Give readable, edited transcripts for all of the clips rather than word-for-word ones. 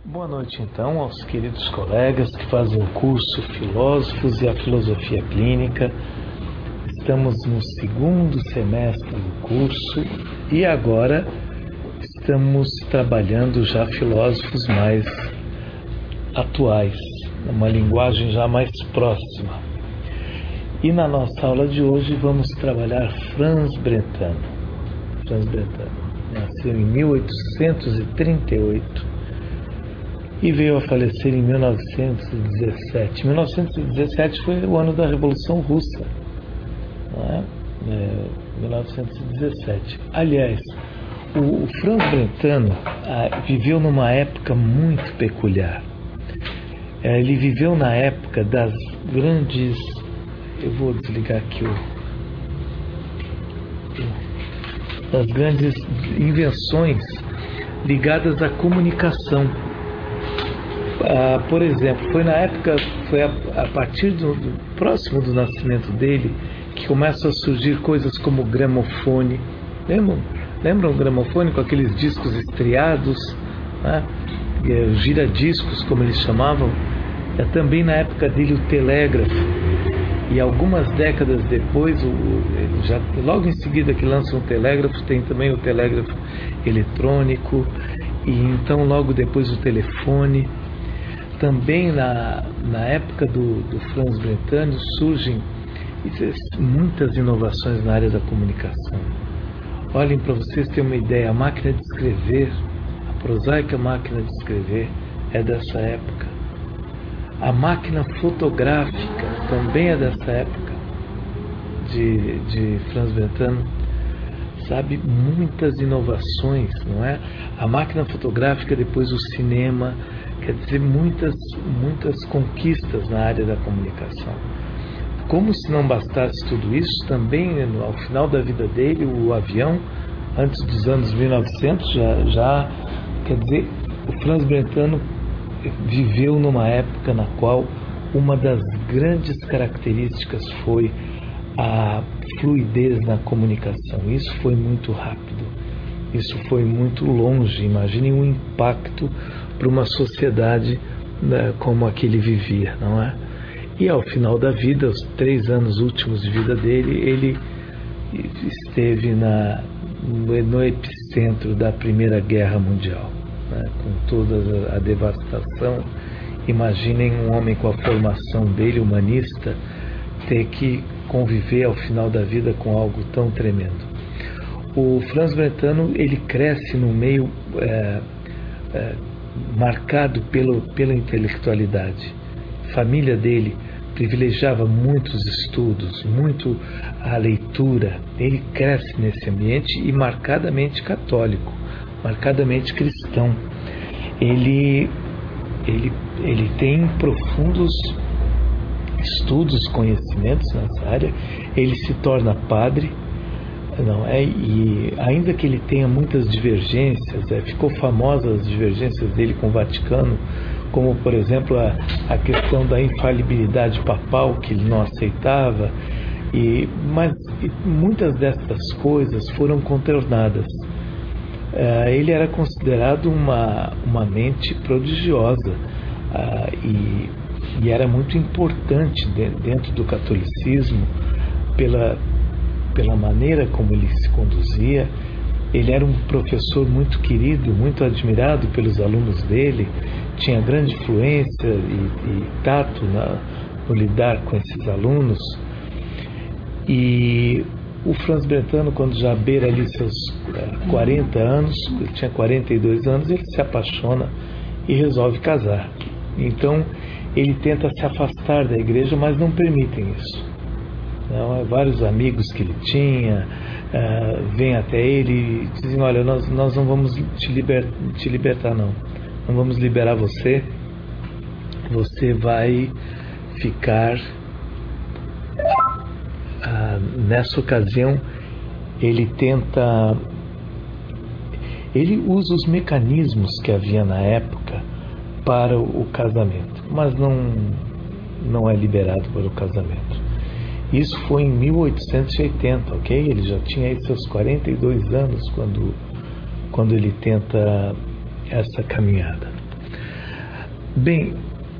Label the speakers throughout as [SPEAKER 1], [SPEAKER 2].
[SPEAKER 1] Boa noite, então, aos queridos colegas que fazem o curso Filósofos e a Filosofia Clínica. Estamos no segundo semestre do curso e agora estamos trabalhando já filósofos mais atuais, numa linguagem já mais próxima. E na nossa aula de hoje vamos trabalhar Franz Brentano. Franz Brentano nasceu em 1838 e veio a falecer em 1917. 1917 foi o ano da Revolução Russa, não é? 1917. Aliás, o Franz Brentano viveu numa época muito peculiar. Ele viveu na época das grandes... Eu vou desligar aqui das grandes invenções ligadas à comunicação. Por exemplo, foi a partir próximo do nascimento dele que começam a surgir coisas como o gramofone. Lembram o gramofone com aqueles discos estriados, né? Giradiscos, como eles chamavam? Também na época dele o telégrafo. E algumas décadas depois, logo em seguida que lançam o telégrafo, tem também o telégrafo eletrônico, e então logo depois o telefone. Também na época do Franz Brentano surgem muitas inovações na área da comunicação. Olhem, para vocês terem uma ideia, a máquina de escrever, a prosaica máquina de escrever é dessa época. A máquina fotográfica também é dessa época de Franz Brentano. Sabe, muitas inovações, não é? A máquina fotográfica, depois o cinema, quer dizer, muitas conquistas na área da comunicação. Como se não bastasse tudo isso, também ao final da vida dele, o avião, antes dos anos 1900, quer dizer, o Franz Brentano viveu numa época na qual uma das grandes características foi a fluidez na comunicação. Isso foi muito rápido, isso foi muito longe. Imaginem um impacto para uma sociedade, né, como a que ele vivia, não é? E ao final da vida, os 3 anos últimos de vida dele, ele esteve no epicentro da Primeira Guerra Mundial, né, com toda a devastação. Imaginem um homem com a formação dele, humanista, ter que conviver ao final da vida com algo tão tremendo. O Franz Brentano, ele cresce num meio marcado pela intelectualidade. A família dele privilegiava muitos estudos, muito a leitura. Ele cresce nesse ambiente e marcadamente católico, marcadamente cristão. Ele tem profundos estudos, conhecimentos nessa área. Ele se torna padre, não é? E ainda que ele tenha muitas divergências, ficou famosa as divergências dele com o Vaticano, como por exemplo a questão da infalibilidade papal, que ele não aceitava, mas muitas dessas coisas foram contornadas. Ele era considerado uma mente prodigiosa, e era muito importante dentro do catolicismo pela maneira como ele se conduzia. Ele era um professor muito querido, muito admirado pelos alunos dele, tinha grande influência e tato no lidar com esses alunos. E o Franz Brentano, quando já beira ali seus 40 anos, ele tinha 42 anos, ele se apaixona e resolve casar. Então ele tenta se afastar da igreja, mas não permitem isso. Não, vários amigos que ele tinha vêm até ele e dizem: olha, nós não vamos te libertar, não vamos liberar você vai ficar. Nessa ocasião ele usa os mecanismos que havia na época para o casamento, mas não é liberado para o casamento. Isso foi em 1880, ok? Ele já tinha aí seus 42 anos quando ele tenta essa caminhada. Bem,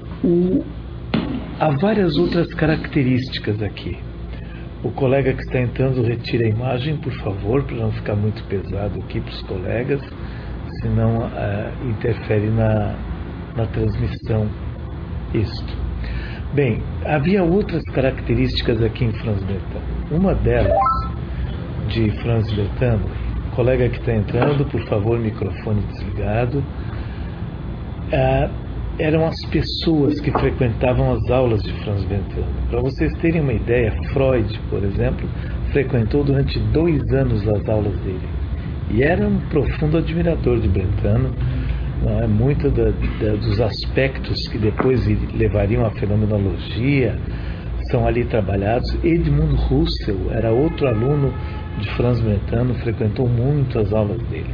[SPEAKER 1] há várias outras características aqui. O colega que está entrando, retira a imagem, por favor, para não ficar muito pesado aqui para os colegas, senão interfere na transmissão. Isto. Bem, havia outras características aqui em Franz Brentano. Uma delas, de Franz Brentano, colega que está entrando, por favor, microfone desligado, eram as pessoas que frequentavam as aulas de Franz Brentano. Para vocês terem uma ideia, Freud, por exemplo, frequentou durante 2 anos as aulas dele e era um profundo admirador de Brentano. Não é muito dos aspectos que depois levariam à fenomenologia são ali trabalhados. Edmund Husserl era outro aluno de Franz Brentano, frequentou muito as aulas dele.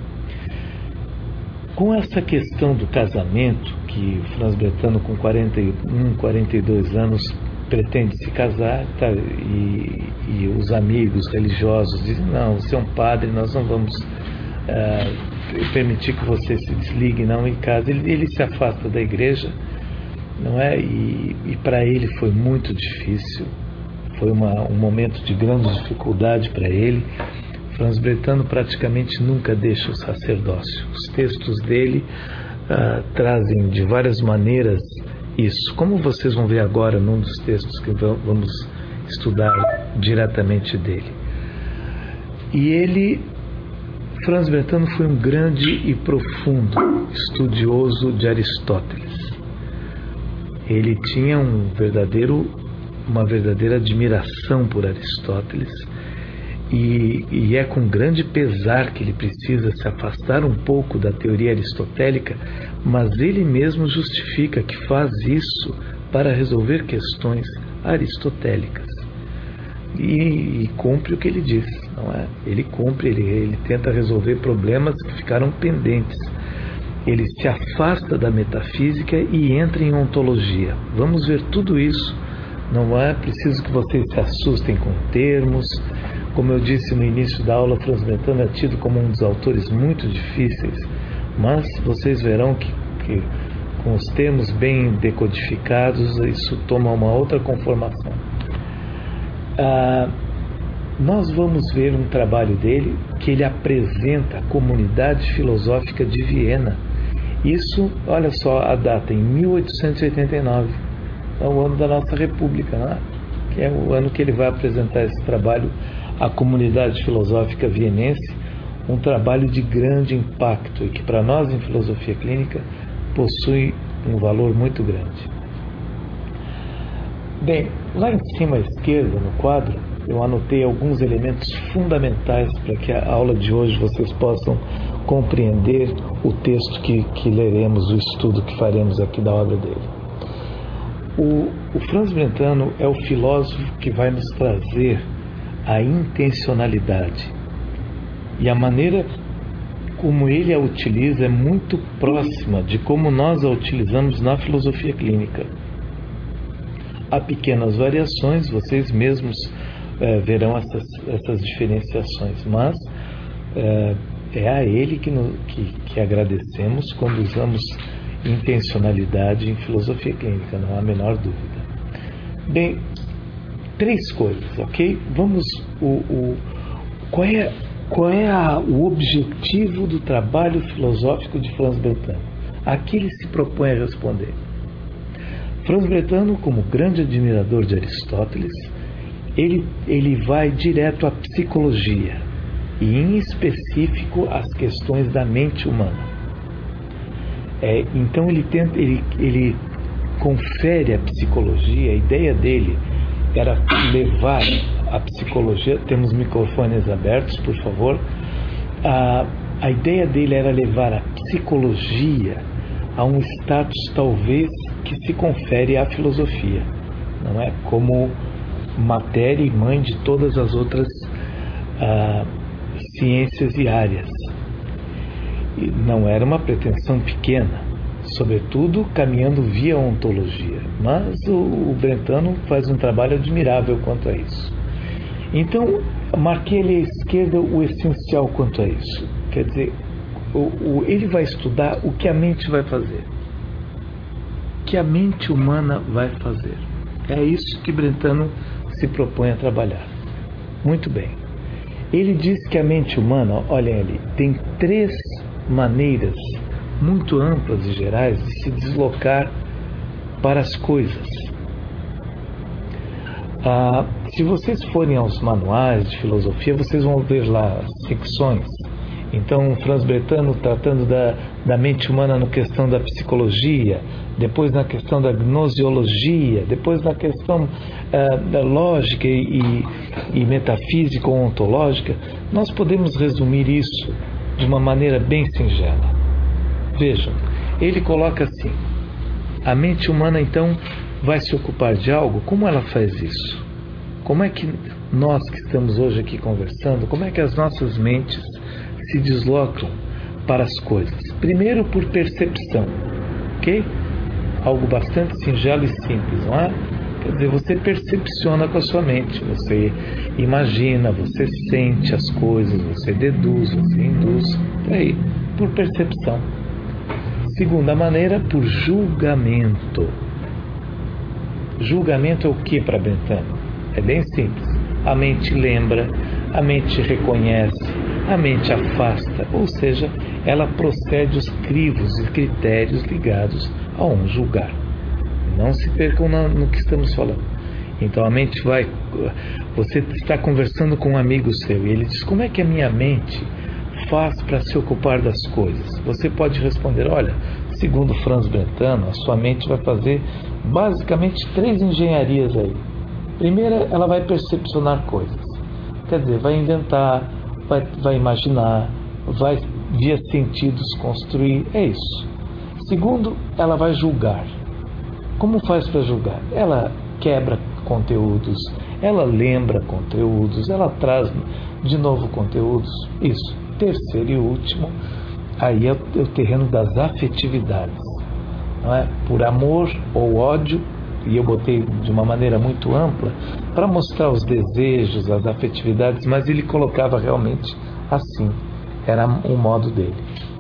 [SPEAKER 1] Com essa questão do casamento, que Franz Brentano com 41, 42 anos pretende se casar, tá, e os amigos religiosos dizem, não, você é um padre, nós não vamos permitir que você se desligue não em casa. Ele se afasta da igreja, não é? E para ele foi muito difícil, foi um momento de grande dificuldade para ele. Franz Brentano praticamente nunca deixa o sacerdócio. Os textos dele trazem de várias maneiras isso, como vocês vão ver agora num dos textos que vamos estudar diretamente dele. E Franz Brentano foi um grande e profundo estudioso de Aristóteles. Ele tinha uma verdadeira admiração por Aristóteles e é com grande pesar que ele precisa se afastar um pouco da teoria aristotélica, mas ele mesmo justifica que faz isso para resolver questões aristotélicas. E cumpre o que ele diz, não é? Ele cumpre, ele tenta resolver problemas que ficaram pendentes. Ele se afasta da metafísica e entra em ontologia. Vamos ver tudo isso. Não é preciso que vocês se assustem com termos. Como eu disse no início da aula, Franz Brentano é tido como um dos autores muito difíceis, mas vocês verão que com os termos bem decodificados, isso toma uma outra conformação. Nós vamos ver um trabalho dele que ele apresenta a Comunidade Filosófica de Viena. Isso, olha só a data, em 1889, é o ano da nossa República, né? Que é o ano que ele vai apresentar esse trabalho à Comunidade Filosófica Vienense, um trabalho de grande impacto e que para nós em filosofia clínica possui um valor muito grande. Bem, lá em cima à esquerda, no quadro, eu anotei alguns elementos fundamentais para que a aula de hoje vocês possam compreender o texto que leremos, o estudo que faremos aqui da obra dele. O Franz Brentano é o filósofo que vai nos trazer a intencionalidade. E a maneira como ele a utiliza é muito próxima de como nós a utilizamos na filosofia clínica. Há pequenas variações, vocês mesmos verão essas diferenciações, mas é a ele que agradecemos quando usamos intencionalidade em filosofia clínica, não há a menor dúvida. Bem, 3 coisas, ok? Vamos, qual é o objetivo do trabalho filosófico de Franz Brentano? Aqui ele se propõe a responder. Franz Brentano, como grande admirador de Aristóteles, ele vai direto à psicologia e, em específico, às questões da mente humana. Então ele confere a psicologia. A ideia dele era levar a psicologia. Temos microfones abertos, por favor. A ideia dele era levar a psicologia a um status talvez que se confere à filosofia, não é? Como matéria e mãe de todas as outras ciências e áreas. E não era uma pretensão pequena, sobretudo caminhando via ontologia, mas o Brentano faz um trabalho admirável quanto a isso. Então, marquei ali à esquerda o essencial quanto a isso. Quer dizer, ele vai estudar o que a mente vai fazer. que a mente humana vai fazer. É isso que Brentano se propõe a trabalhar. Muito bem. Ele diz que a mente humana, olhem ali, tem 3 maneiras muito amplas e gerais de se deslocar para as coisas. Se vocês forem aos manuais de filosofia, vocês vão ver lá as secções. Então, Franz Brentano tratando da mente humana na questão da psicologia, depois na questão da gnoseologia, depois na questão da lógica e metafísica ou ontológica. Nós podemos resumir isso de uma maneira bem singela. Vejam, ele coloca assim: a mente humana então vai se ocupar de algo. Como ela faz isso? Como é que nós que estamos hoje aqui conversando, como é que as nossas mentes se deslocam para as coisas? Primeiro, por percepção, ok? Algo bastante singelo e simples, não é? Quer dizer, você percepciona com a sua mente, você imagina, você sente as coisas, você deduz, você induz, aí, por percepção. Segunda maneira, por julgamento. Julgamento é o que para Brentano? É bem simples. A mente lembra, a mente reconhece, a mente afasta, ou seja, ela procede os crivos e critérios ligados a um julgar. Não se percam no que estamos falando. Então a mente vai... Você está conversando com um amigo seu e ele diz: como é que a minha mente faz para se ocupar das coisas? Você pode responder: olha, segundo Franz Brentano, a sua mente vai fazer basicamente 3 engenharias aí. Primeira, ela vai percepcionar coisas. Quer dizer, vai inventar, vai imaginar, vai via sentidos construir, é isso. Segundo, ela vai julgar. Como faz para julgar? Ela quebra conteúdos, ela lembra conteúdos, ela traz de novo conteúdos, isso. Terceiro e último, aí é o terreno das afetividades, não é? Por amor ou ódio, e eu botei de uma maneira muito ampla para mostrar os desejos, as afetividades, mas ele colocava realmente assim, era o modo dele.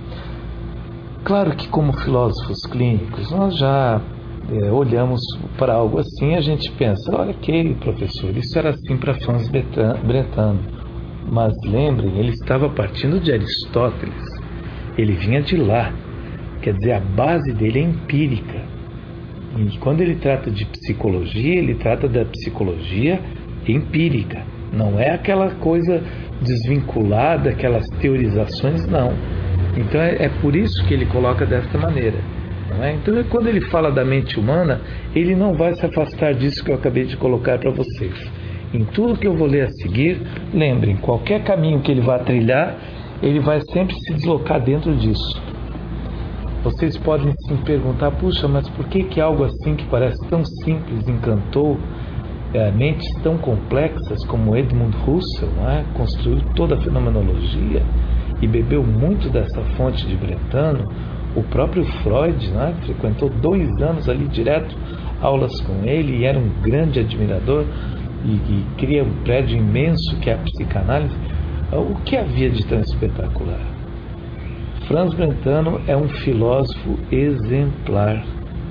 [SPEAKER 1] Claro que como filósofos clínicos nós já olhamos para algo assim, a gente pensa: olha, ok, professor, isso era assim para Franz Brentano, mas lembrem, ele estava partindo de Aristóteles, ele vinha de lá, quer dizer, a base dele é empírica. E quando ele trata de psicologia, ele trata da psicologia empírica. Não é aquela coisa desvinculada, aquelas teorizações, não. Então é por isso que ele coloca desta maneira. Não é? Então quando ele fala da mente humana, ele não vai se afastar disso que eu acabei de colocar para vocês. Em tudo que eu vou ler a seguir, lembrem, qualquer caminho que ele vá trilhar, ele vai sempre se deslocar dentro disso. Vocês podem se perguntar: puxa, mas por que algo assim que parece tão simples encantou mentes tão complexas como Edmund Husserl, não é? Construiu toda a fenomenologia e bebeu muito dessa fonte de Brentano? O próprio Freud, não é? Frequentou 2 anos ali direto aulas com ele e era um grande admirador e cria um prédio imenso que é a psicanálise. O que havia de tão espetacular? Franz Brentano é um filósofo exemplar.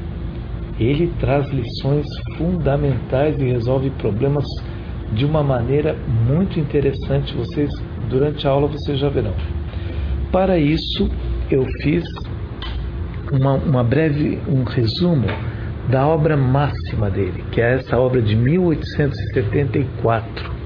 [SPEAKER 1] Ele traz lições fundamentais e resolve problemas de uma maneira muito interessante. Vocês, durante a aula, vocês já verão. Para isso, eu fiz um resumo da obra máxima dele, que é essa obra de 1874.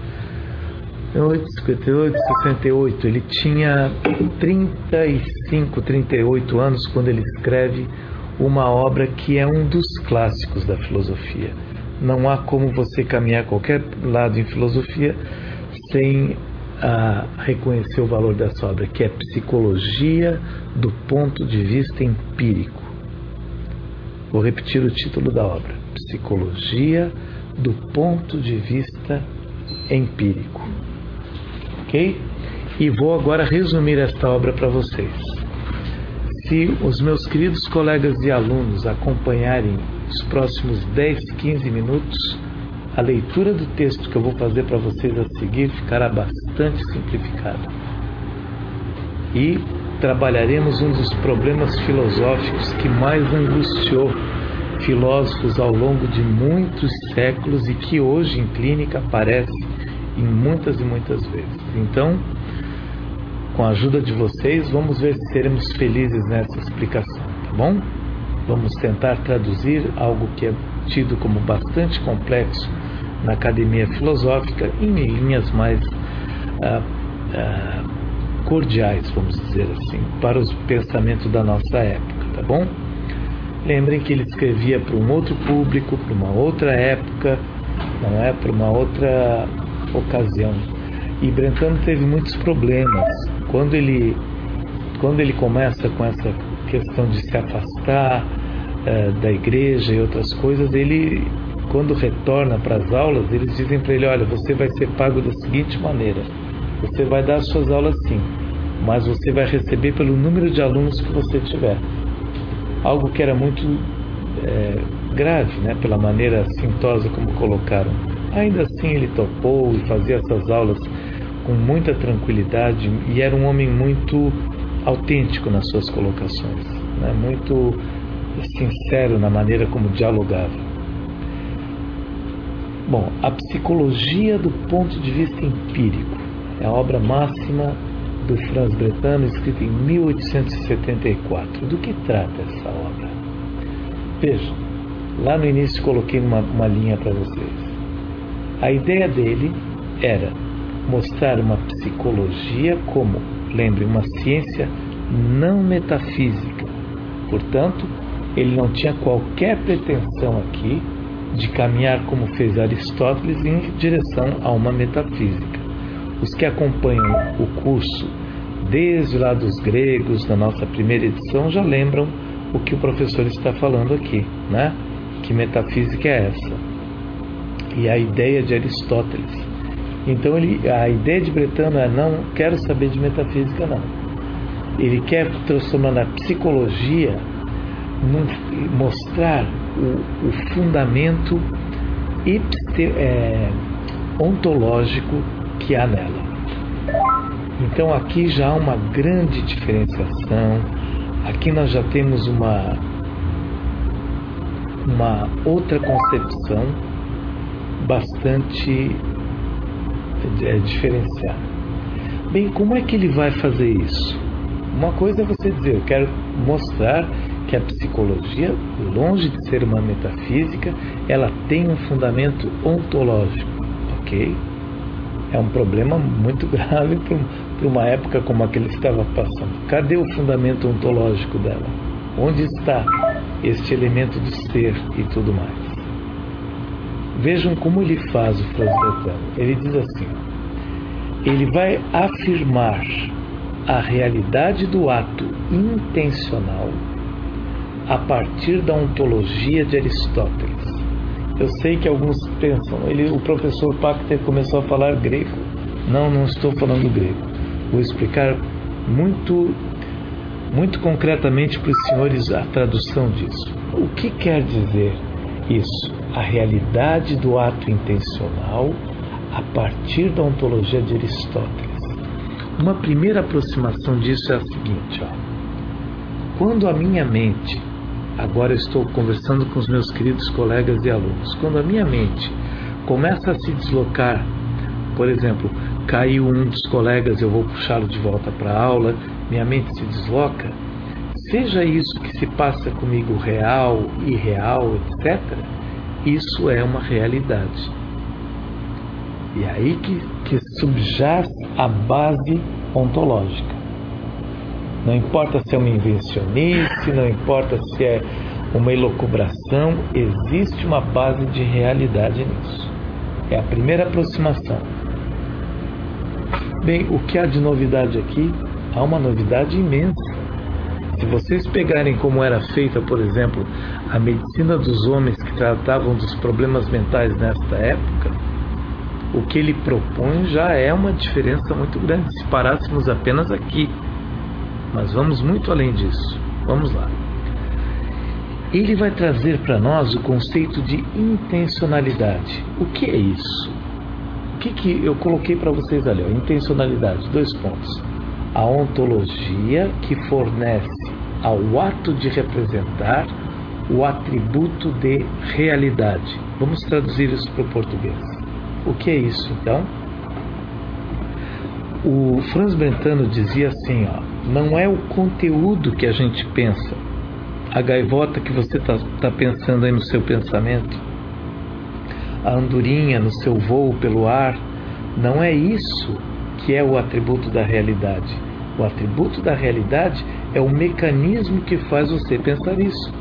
[SPEAKER 1] 1858, 68, ele tinha 35, 38 anos quando ele escreve uma obra que é um dos clássicos da filosofia. Não há como você caminhar a qualquer lado em filosofia sem reconhecer o valor dessa obra, que é Psicologia do Ponto de Vista Empírico. Vou repetir o título da obra: Psicologia do Ponto de Vista Empírico. Ok? E vou agora resumir esta obra para vocês. Se os meus queridos colegas e alunos acompanharem os próximos 10, 15 minutos, a leitura do texto que eu vou fazer para vocês a seguir ficará bastante simplificada. E trabalharemos um dos problemas filosóficos que mais angustiou filósofos ao longo de muitos séculos e que hoje em clínica aparece em muitas e muitas vezes. Então, com a ajuda de vocês, vamos ver se seremos felizes nessa explicação, tá bom? Vamos tentar traduzir algo que é tido como bastante complexo na academia filosófica em linhas mais cordiais, vamos dizer assim, para o pensamento da nossa época, tá bom? Lembrem que ele escrevia para um outro público, para uma outra época, não é? Para uma outra ocasião. E Brentano teve muitos problemas. Quando ele começa com essa questão de se afastar da igreja e outras coisas, ele, quando retorna para as aulas, eles dizem para ele: olha, você vai ser pago da seguinte maneira, você vai dar as suas aulas sim, mas você vai receber pelo número de alunos que você tiver. Algo que era muito grave, né, pela maneira assintosa como colocaram. Ainda assim ele topou e fazia essas aulas com muita tranquilidade, e era um homem muito autêntico nas suas colocações, né, muito sincero na maneira como dialogava. Bom, a psicologia do ponto de vista empírico é a obra máxima do Franz Brentano, escrita em 1874. Do que trata essa obra? Vejam, lá no início coloquei uma linha para vocês. A ideia dele era mostrar uma psicologia como, lembre, uma ciência não metafísica. Portanto, ele não tinha qualquer pretensão aqui de caminhar, como fez Aristóteles, em direção a uma metafísica. Os que acompanham o curso desde lá dos gregos, na nossa primeira edição, já lembram o que o professor está falando aqui, né? Que metafísica é essa? E a ideia de Aristóteles. Então a ideia de Brentano é: não quero saber de metafísica, não. Ele quer transformar na psicologia, mostrar o fundamento ontológico que há nela. Então aqui já há uma grande diferenciação. Aqui nós já temos uma outra concepção bastante diferenciada. Bem, como é que ele vai fazer isso? Uma coisa é você dizer: eu quero mostrar que a psicologia, longe de ser uma metafísica, ela tem um fundamento ontológico, ok? É um problema muito grave para uma época como a que ele estava passando. Cadê o fundamento ontológico dela? Onde está este elemento do ser e tudo mais? Vejam como ele faz o Franz Brentano. Ele diz assim: ele vai afirmar a realidade do ato intencional a partir da ontologia de Aristóteles. Eu sei que alguns pensam, o professor Pachter começou a falar grego. Não estou falando grego. Vou explicar muito concretamente para os senhores a tradução disso. O que quer dizer isso? A realidade do ato intencional a partir da ontologia de Aristóteles. Uma primeira aproximação disso é a seguinte: quando a minha mente, agora eu estou conversando com os meus queridos colegas e alunos, quando a minha mente começa a se deslocar, por exemplo, caiu um dos colegas, eu vou puxá-lo de volta para a aula, minha mente se desloca, seja isso que se passa comigo real, irreal, etc., isso é uma realidade. E é aí que subjaz a base ontológica. Não importa se é uma invencionice, não importa se é uma elucubração, existe uma base de realidade nisso. É a primeira aproximação. Bem, o que há de novidade aqui? Há uma novidade imensa. Se vocês pegarem como era feita, por exemplo, a medicina dos homens que tratavam dos problemas mentais nesta época, o que ele propõe já é uma diferença muito grande, se parássemos apenas aqui. Mas vamos muito além disso. Vamos lá. Ele vai trazer para nós o conceito de intencionalidade. O que é isso? O que eu coloquei para vocês ali? Intencionalidade, 2 pontos. A ontologia que fornece ao ato de representar o atributo de realidade. Vamos traduzir isso para o português. O que é isso, então? O Franz Brentano dizia assim, não é o conteúdo que a gente pensa, a gaivota que você está pensando aí no seu pensamento, a andorinha no seu voo pelo ar, não é isso que é o atributo da realidade. O atributo da realidade é o mecanismo que faz você pensar isso.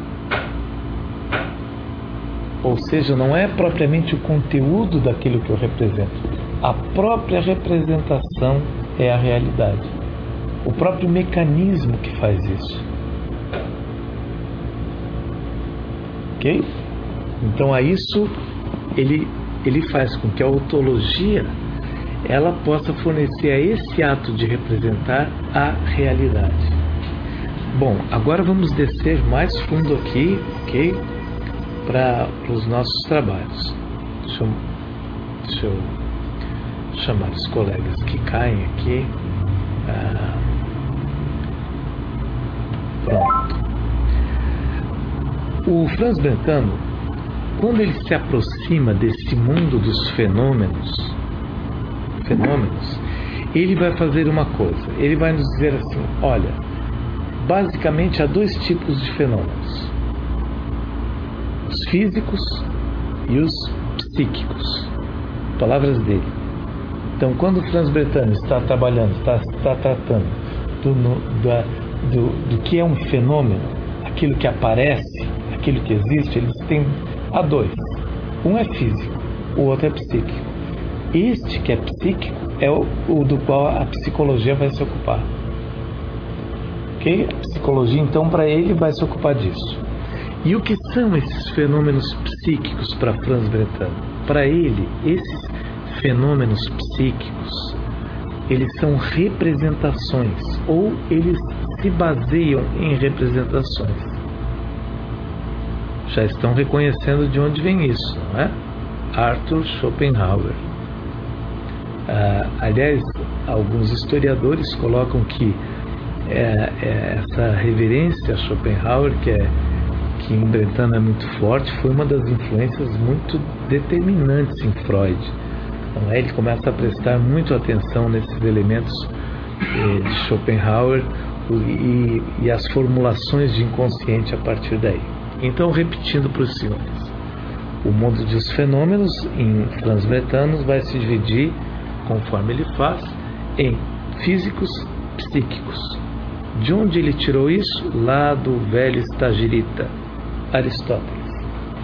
[SPEAKER 1] Ou seja, não é propriamente o conteúdo daquilo que eu represento. A própria representação é a realidade. O próprio mecanismo que faz isso. Ok? Então, a isso ele faz com que a ontologia ela possa fornecer a esse ato de representar a realidade. Bom, agora vamos descer mais fundo aqui, ok? Para os nossos trabalhos. Deixa eu chamar os colegas que caem aqui. Pronto. O Franz Brentano, quando ele se aproxima desse mundo dos fenômenos, ele vai fazer uma coisa. Ele vai nos dizer assim, olha, basicamente há dois tipos de fenômenos: os físicos e os psíquicos. Palavras dele. Então, quando o Franz Brentano está trabalhando, está tratando do que é um fenômeno, aquilo que aparece, aquilo que existe, eles têm a dois. Um é físico, o outro é psíquico. Este que é psíquico é o do qual a psicologia vai se ocupar. Ok? A psicologia, então, para ele, vai se ocupar disso. E o que são esses fenômenos psíquicos para Franz Brentano? Para ele, esses fenômenos psíquicos, eles são representações, ou eles se baseiam em representações. Já estão reconhecendo de onde vem isso, não é? Arthur Schopenhauer. Aliás, alguns historiadores colocam que essa reverência a Schopenhauer, que em Brentano é muito forte, foi uma das influências muito determinantes em Freud. Então, ele começa a prestar muito atenção nesses elementos de Schopenhauer e as formulações de inconsciente a partir daí. Então, repetindo para os senhores, o mundo dos fenômenos em Franz Brentano vai se dividir, conforme ele faz, em físicos, psíquicos. De onde ele tirou isso? Lá do velho estagirita, Aristóteles.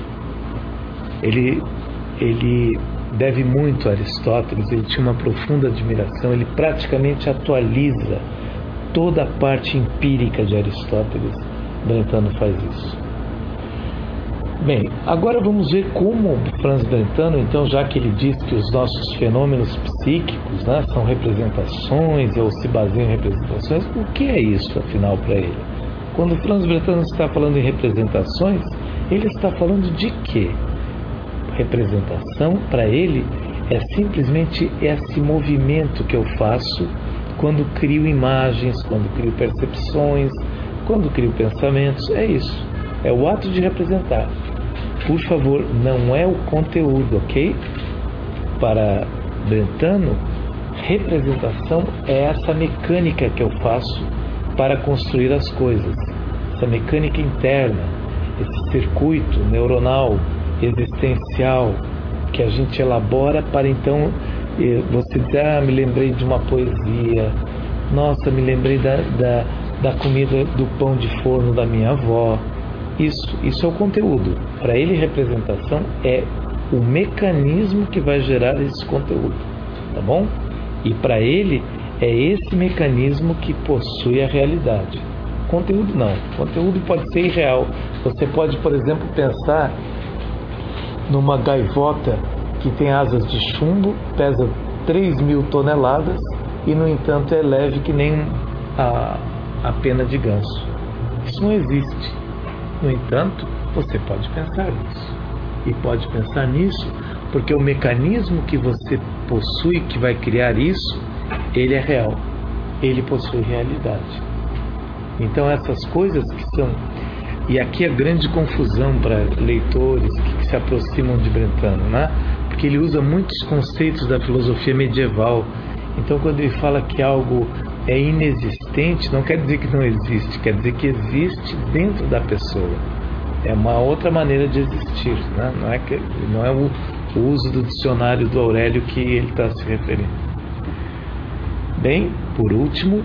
[SPEAKER 1] Ele deve muito a Aristóteles, ele tinha uma profunda admiração, ele praticamente atualiza toda a parte empírica de Aristóteles. Brentano faz isso. Bem, agora vamos ver como Franz Brentano, então, já que ele diz que os nossos fenômenos psíquicos, né, são representações ou se baseiam em representações, o que é isso, afinal, para ele? Quando Franz Brentano está falando em representações, ele está falando de quê? Representação, para ele, é simplesmente esse movimento que eu faço quando crio imagens, quando crio percepções, quando crio pensamentos. É isso. É o ato de representar. Por favor, não é o conteúdo, ok? Para Brentano, representação é essa mecânica que eu faço para construir as coisas. Essa mecânica interna, esse circuito neuronal, existencial, que a gente elabora para então você dizer, me lembrei de uma poesia, nossa, me lembrei da comida do pão de forno da minha avó. Isso é o conteúdo. Para ele, representação é o mecanismo que vai gerar esse conteúdo, tá bom? E para ele, é esse mecanismo que possui a realidade. Conteúdo não. Conteúdo pode ser irreal. Você pode, por exemplo, pensar numa gaivota que tem asas de chumbo, pesa 3.000 toneladas e, no entanto, é leve que nem a pena de ganso. Isso não existe. No entanto, você pode pensar nisso. E pode pensar nisso porque o mecanismo que você possui, que vai criar isso, ele é real. Ele possui realidade. Então, essas coisas que são E aqui a grande confusão para leitores que se aproximam de Brentano, né? Porque ele usa muitos conceitos da filosofia medieval. Então, quando ele fala que algo é inexistente, não quer dizer que não existe, quer dizer que existe dentro da pessoa. É uma outra maneira de existir, né? Não é o uso do dicionário do Aurélio que ele está se referindo. Bem, por último,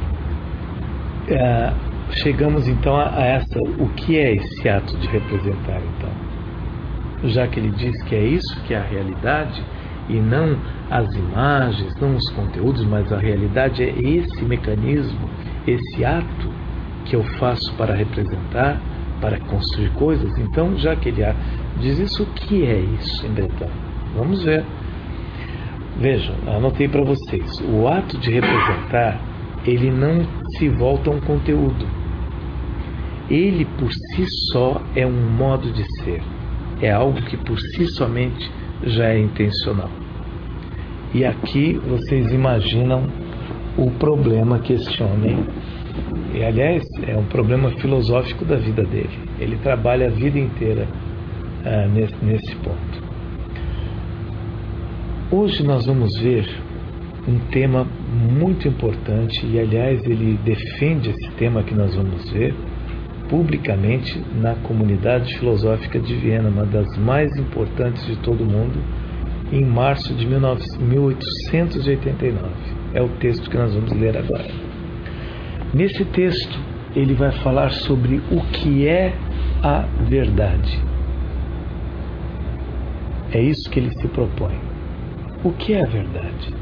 [SPEAKER 1] chegamos então a essa. O que é esse ato de representar, então? Já que ele diz que é isso que é a realidade, e não as imagens, não os conteúdos, mas a realidade é esse mecanismo, esse ato que eu faço para representar, para construir coisas. Então, já que ele diz isso, o que é isso em Brentano? Vamos ver. Vejam, anotei para vocês. O ato de representar, ele não se volta a um conteúdo. Ele, por si só, é um modo de ser. É algo que, por si somente, já é intencional. E aqui vocês imaginam o problema que este homem... E, aliás, é um problema filosófico da vida dele. Ele trabalha a vida inteira nesse ponto. Hoje nós vamos ver um tema muito importante, e aliás ele defende esse tema que nós vamos ver publicamente na comunidade filosófica de Viena, uma das mais importantes de todo o mundo, em março de 1889. É o texto que nós vamos ler agora. Nesse texto ele vai falar sobre o que é a verdade. É isso que ele se propõe. O que é a verdade?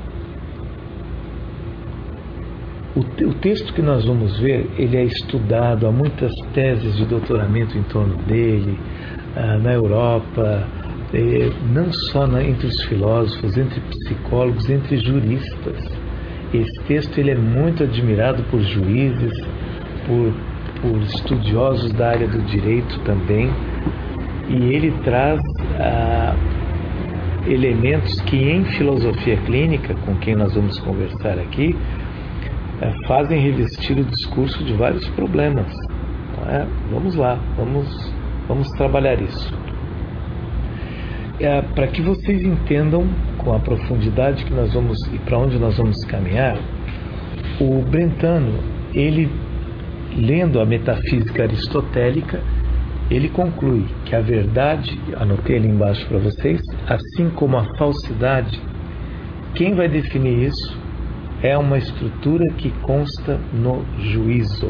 [SPEAKER 1] O texto que nós vamos ver, ele é estudado, há muitas teses de doutoramento em torno dele, na Europa, não só entre os filósofos, entre psicólogos, entre juristas. Esse texto ele é muito admirado por juízes, por estudiosos da área do direito também, e ele traz elementos que em filosofia clínica, com quem nós vamos conversar aqui, fazem revestir o discurso de vários problemas. Vamos lá, vamos trabalhar isso. Para que vocês entendam com a profundidade que nós vamos e para onde nós vamos caminhar, o Brentano, ele, lendo a metafísica aristotélica, ele conclui que a verdade, anotei ali embaixo para vocês, assim como a falsidade, quem vai definir isso é uma estrutura que consta no juízo.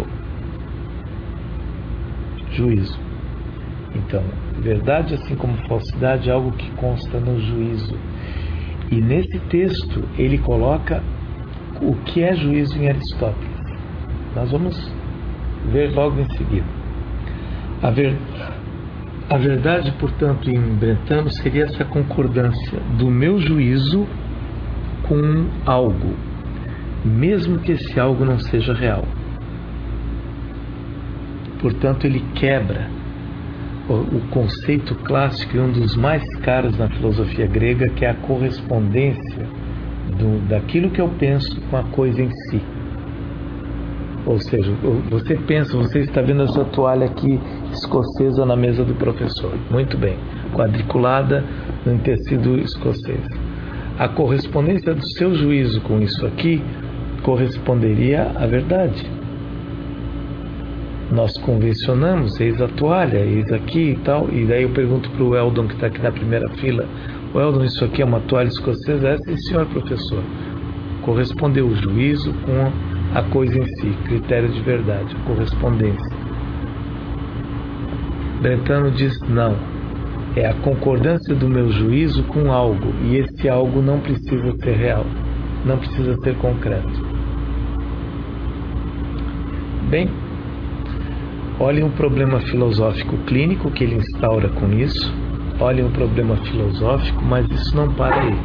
[SPEAKER 1] Juízo. Então, verdade, assim como falsidade, é algo que consta no juízo. E nesse texto ele coloca o que é juízo em Aristóteles. Nós vamos ver logo em seguida. A verdade, portanto, em Brentano seria essa concordância do meu juízo com algo, mesmo que esse algo não seja real. Portanto, ele quebra o conceito clássico e um dos mais caros na filosofia grega, que é a correspondência daquilo que eu penso com a coisa em si. Ou seja, você está vendo essa toalha aqui escocesa na mesa do professor. Muito bem, quadriculada em tecido escocês. A correspondência do seu juízo com isso aqui corresponderia à verdade. Nós convencionamos, eis a toalha, eis aqui e tal, e daí eu pergunto para o Eldon, que está aqui na primeira fila: o Eldon, isso aqui é uma toalha escocesa? É, sim, senhor professor. Correspondeu o juízo com a coisa em si, critério de verdade, correspondência. Brentano diz: não, é a concordância do meu juízo com algo, e esse algo não precisa ser real, não precisa ser concreto. Bem, olhem o problema filosófico clínico que ele instaura com isso, olhem o problema filosófico, mas isso não para aí.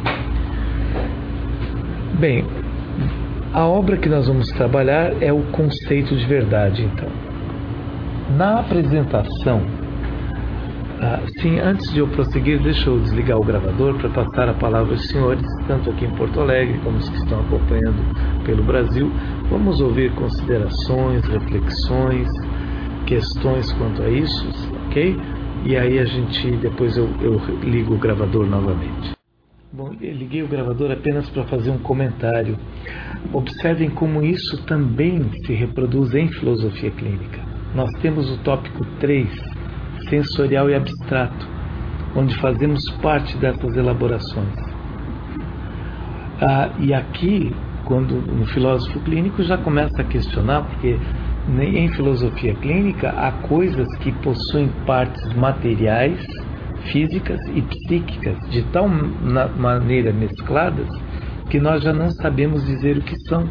[SPEAKER 1] Bem, a obra que nós vamos trabalhar é o conceito de verdade, então. Na apresentação, sim, antes de eu prosseguir, deixa eu desligar o gravador para passar a palavra aos senhores, tanto aqui em Porto Alegre como os que estão acompanhando pelo Brasil. Vamos ouvir considerações, reflexões, questões quanto a isso, ok? E aí depois eu ligo o gravador novamente. Bom, eu liguei o gravador apenas para fazer um comentário. Observem como isso também se reproduz em filosofia clínica. Nós temos o tópico 3, sensorial e abstrato, onde fazemos parte dessas elaborações. E aqui, quando no filósofo clínico já começa a questionar, porque em filosofia clínica há coisas que possuem partes materiais, físicas e psíquicas de tal maneira mescladas que nós já não sabemos dizer o que são.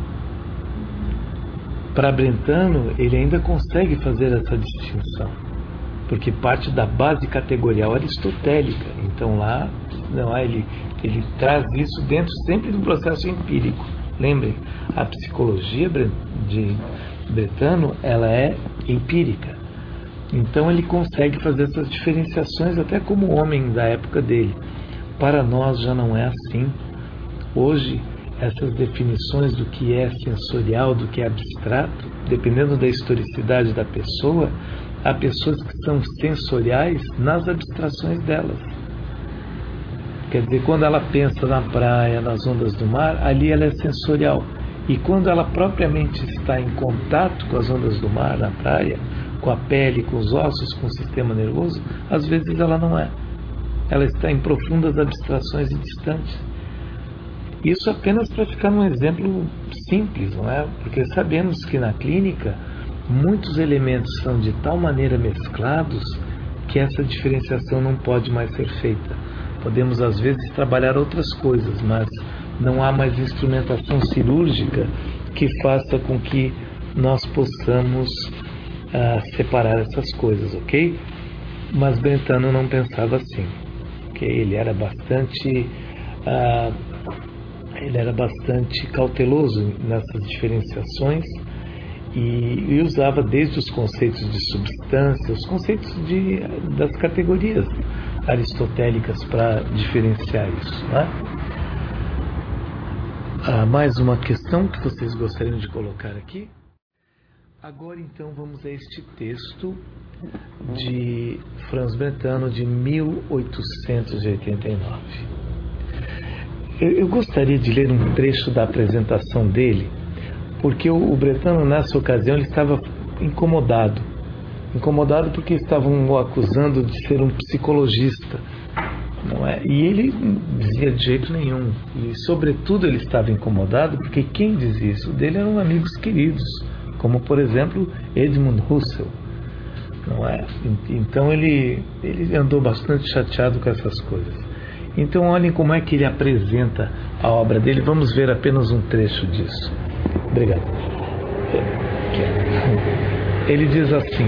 [SPEAKER 1] Para Brentano, ele ainda consegue fazer essa distinção, porque parte da base categorial aristotélica. Então lá não, ele traz isso dentro sempre do processo empírico. Lembrem, a psicologia de Brentano, ela é empírica. Então ele consegue fazer essas diferenciações até como homem da época dele. Para nós já não é assim. Hoje, essas definições do que é sensorial, do que é abstrato, dependendo da historicidade da pessoa, há pessoas que são sensoriais nas abstrações delas. Quer dizer, quando ela pensa na praia, nas ondas do mar, ali ela é sensorial. E quando ela propriamente está em contato com as ondas do mar, na praia, com a pele, com os ossos, com o sistema nervoso, às vezes ela não é. Ela está em profundas abstrações e distantes. Isso apenas para ficar num exemplo simples, não é? Porque sabemos que na clínica muitos elementos são de tal maneira mesclados que essa diferenciação não pode mais ser feita. Podemos às vezes trabalhar outras coisas, mas não há mais instrumentação cirúrgica que faça com que nós possamos separar essas coisas, ok? Mas Brentano não pensava assim, ok? Ele era bastante cauteloso nessas diferenciações e usava desde os conceitos de substância, os conceitos das categorias aristotélicas para diferenciar isso, né? Mais uma questão que vocês gostariam de colocar aqui? Agora então vamos a este texto de Franz Brentano de 1889. Eu gostaria de ler um trecho da apresentação dele, porque o Brentano nessa ocasião ele estava incomodado porque estavam o acusando de ser um psicologista, não é? E ele dizia de jeito nenhum, e sobretudo ele estava incomodado porque quem dizia isso dele eram amigos queridos, como por exemplo Edmund Husserl, não é? Então ele andou bastante chateado com essas coisas. Então olhem como é que ele apresenta a obra dele. Vamos ver apenas um trecho disso. Obrigado. Ele diz assim,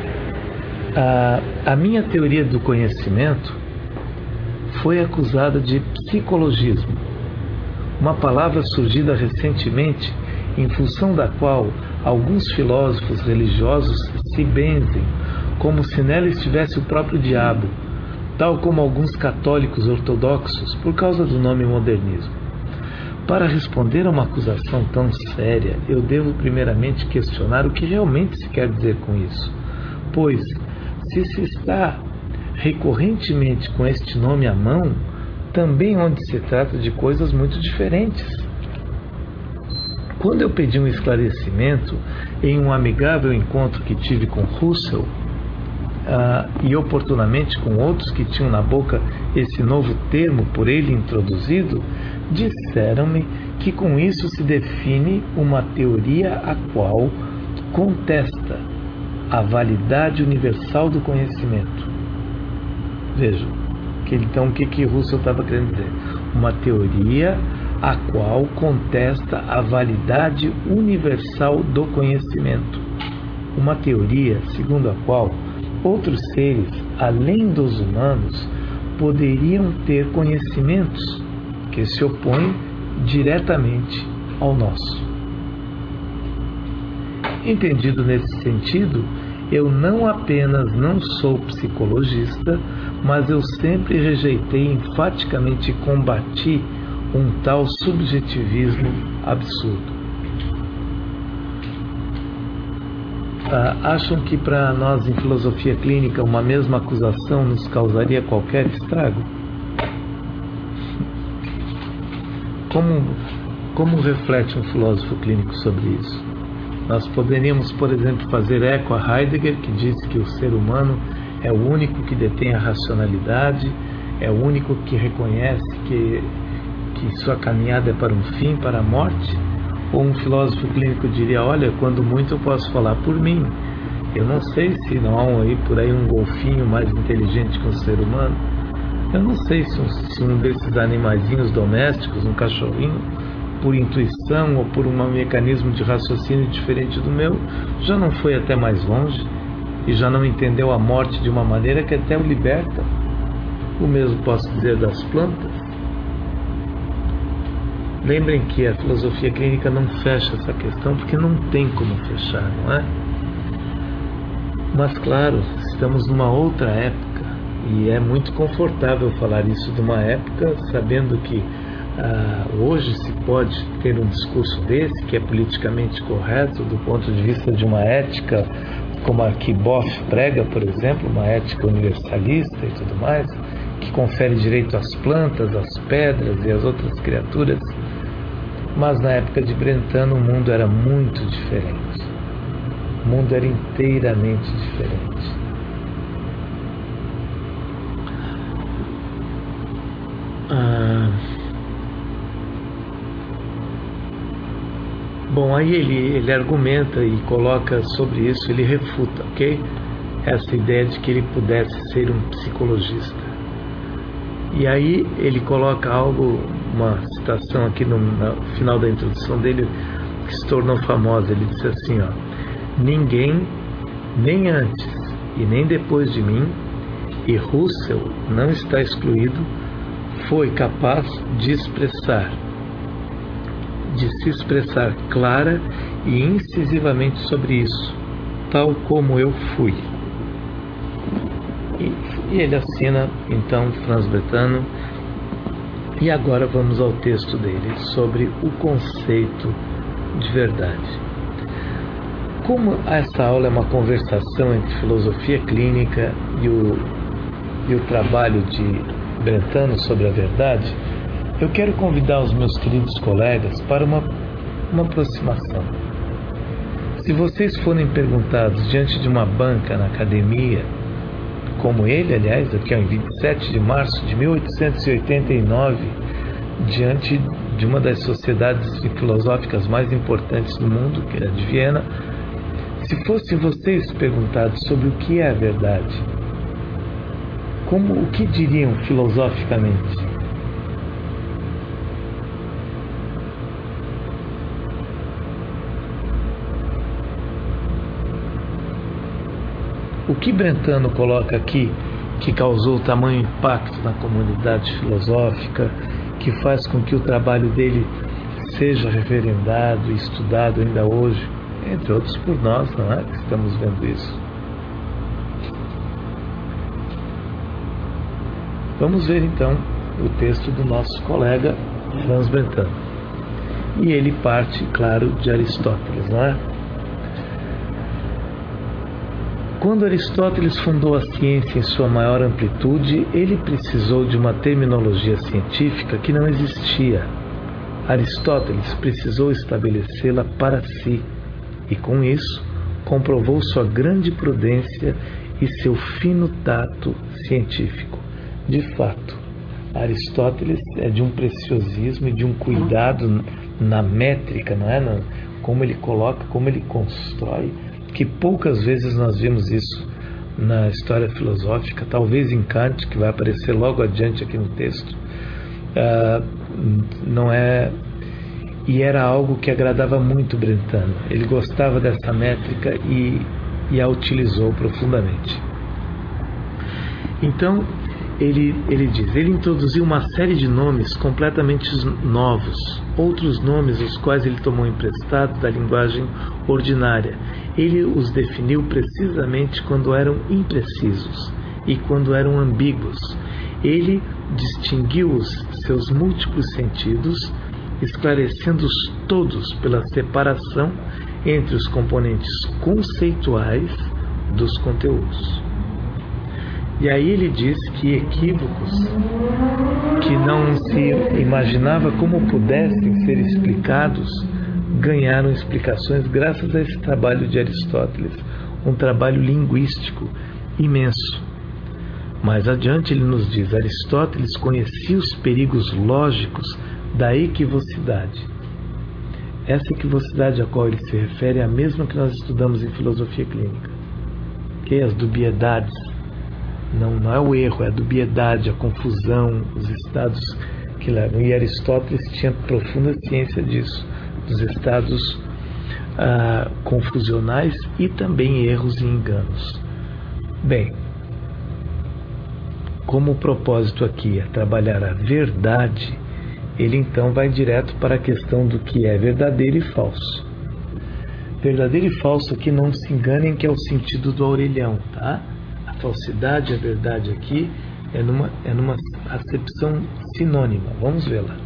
[SPEAKER 1] a minha teoria do conhecimento foi acusada de psicologismo, uma palavra surgida recentemente em função da qual alguns filósofos religiosos se benzem como se nela estivesse o próprio diabo, tal como alguns católicos ortodoxos por causa do nome modernismo. Para responder a uma acusação tão séria, eu devo primeiramente questionar o que realmente se quer dizer com isso, pois, se se está recorrentemente com este nome à mão, também onde se trata de coisas muito diferentes. Quando eu pedi um esclarecimento em um amigável encontro que tive com Husserl, e oportunamente com outros que tinham na boca esse novo termo por ele introduzido, disseram-me que com isso se define uma teoria a qual contesta a validade universal do conhecimento. Vejam, então o que Husserl estava querendo dizer? Uma teoria a qual contesta a validade universal do conhecimento. Uma teoria segundo a qual outros seres, além dos humanos, poderiam ter conhecimentos que se opõem diretamente ao nosso. Entendido nesse sentido, eu não apenas não sou psicologista, mas eu sempre rejeitei enfaticamente e combati um tal subjetivismo absurdo. acham que para nós em filosofia clínica uma mesma acusação nos causaria qualquer estrago? Como reflete um filósofo clínico sobre isso? Nós poderíamos, por exemplo, fazer eco a Heidegger, que disse que o ser humano é o único que detém a racionalidade, é o único que reconhece que sua caminhada é para um fim, para a morte. Ou um filósofo clínico diria, olha, quando muito eu posso falar por mim. Eu não sei se não há por aí um golfinho mais inteligente que um ser humano. Eu não sei se um desses animaizinhos domésticos, um cachorrinho, por intuição ou por um mecanismo de raciocínio diferente do meu, já não foi até mais longe e já não entendeu a morte de uma maneira que até o liberta. O mesmo posso dizer das plantas. Lembrem que a filosofia clínica não fecha essa questão porque não tem como fechar, não é? Mas claro, estamos numa outra época e é muito confortável falar isso de uma época sabendo que hoje se pode ter um discurso desse que é politicamente correto do ponto de vista de uma ética como a que Boff prega, por exemplo, uma ética universalista e tudo mais, que confere direito às plantas, às pedras e às outras criaturas. Mas na época de Brentano o mundo era muito diferente. O mundo era inteiramente diferente. Bom, aí ele argumenta e coloca sobre isso, ele refuta, ok? Essa ideia de que ele pudesse ser um psicologista. E aí ele coloca uma citação aqui no final da introdução dele, que se tornou famosa. Ele disse assim, ninguém, nem antes e nem depois de mim, e Russell não está excluído, foi capaz de se expressar clara e incisivamente sobre isso, tal como eu fui. E ele assina, então, Franz Brentano. E agora vamos ao texto dele, sobre o conceito de verdade. Como essa aula é uma conversação entre filosofia clínica e o trabalho de Brentano sobre a verdade, eu quero convidar os meus queridos colegas para uma aproximação. Se vocês forem perguntados diante de uma banca na academia, como ele, aliás, aqui em 27 de março de 1889, diante de uma das sociedades filosóficas mais importantes do mundo, que é a de Viena, se fossem vocês perguntados sobre o que é a verdade, o que diriam filosoficamente? O que Brentano coloca aqui, que causou tamanho impacto na comunidade filosófica, que faz com que o trabalho dele seja referendado e estudado ainda hoje, entre outros por nós, não é? Que estamos vendo isso. Vamos ver então o texto do nosso colega Franz Brentano. E ele parte, claro, de Aristóteles, não é? Quando Aristóteles fundou a ciência em sua maior amplitude, ele precisou de uma terminologia científica que não existia. Aristóteles precisou estabelecê-la para si, e com isso comprovou sua grande prudência e seu fino tato científico. De fato, Aristóteles é de um preciosismo e de um cuidado na métrica, não é? Como ele coloca, como ele constrói, que poucas vezes nós vimos isso na história filosófica, talvez em Kant, que vai aparecer logo adiante aqui no texto. Não é... E era algo que agradava muito Brentano. Ele gostava dessa métrica e a utilizou profundamente. Então, ele diz, ele introduziu uma série de nomes completamente novos, outros nomes os quais ele tomou emprestados da linguagem ordinária. Ele os definiu precisamente quando eram imprecisos e quando eram ambíguos. Ele distinguiu os seus múltiplos sentidos, esclarecendo-os todos pela separação entre os componentes conceituais dos conteúdos. E aí ele diz que equívocos que não se imaginava como pudessem ser explicados ganharam explicações graças a esse trabalho de Aristóteles, um trabalho linguístico imenso. Mais adiante ele nos diz: Aristóteles conhecia os perigos lógicos da equivocidade. Essa equivocidade a qual ele se refere é a mesma que nós estudamos em filosofia clínica, que é as dubiedades. Não é o erro, é a dubiedade, a confusão, os estados que levam. E Aristóteles tinha profunda ciência disso, dos estados confusionais e também erros e enganos. Bem, como o propósito aqui é trabalhar a verdade, ele então vai direto para a questão do que é verdadeiro e falso. Verdadeiro e falso aqui, não se enganem, que é o sentido do Aurelião, tá? A falsidade e a verdade aqui é numa acepção sinônima. Vamos vê-la.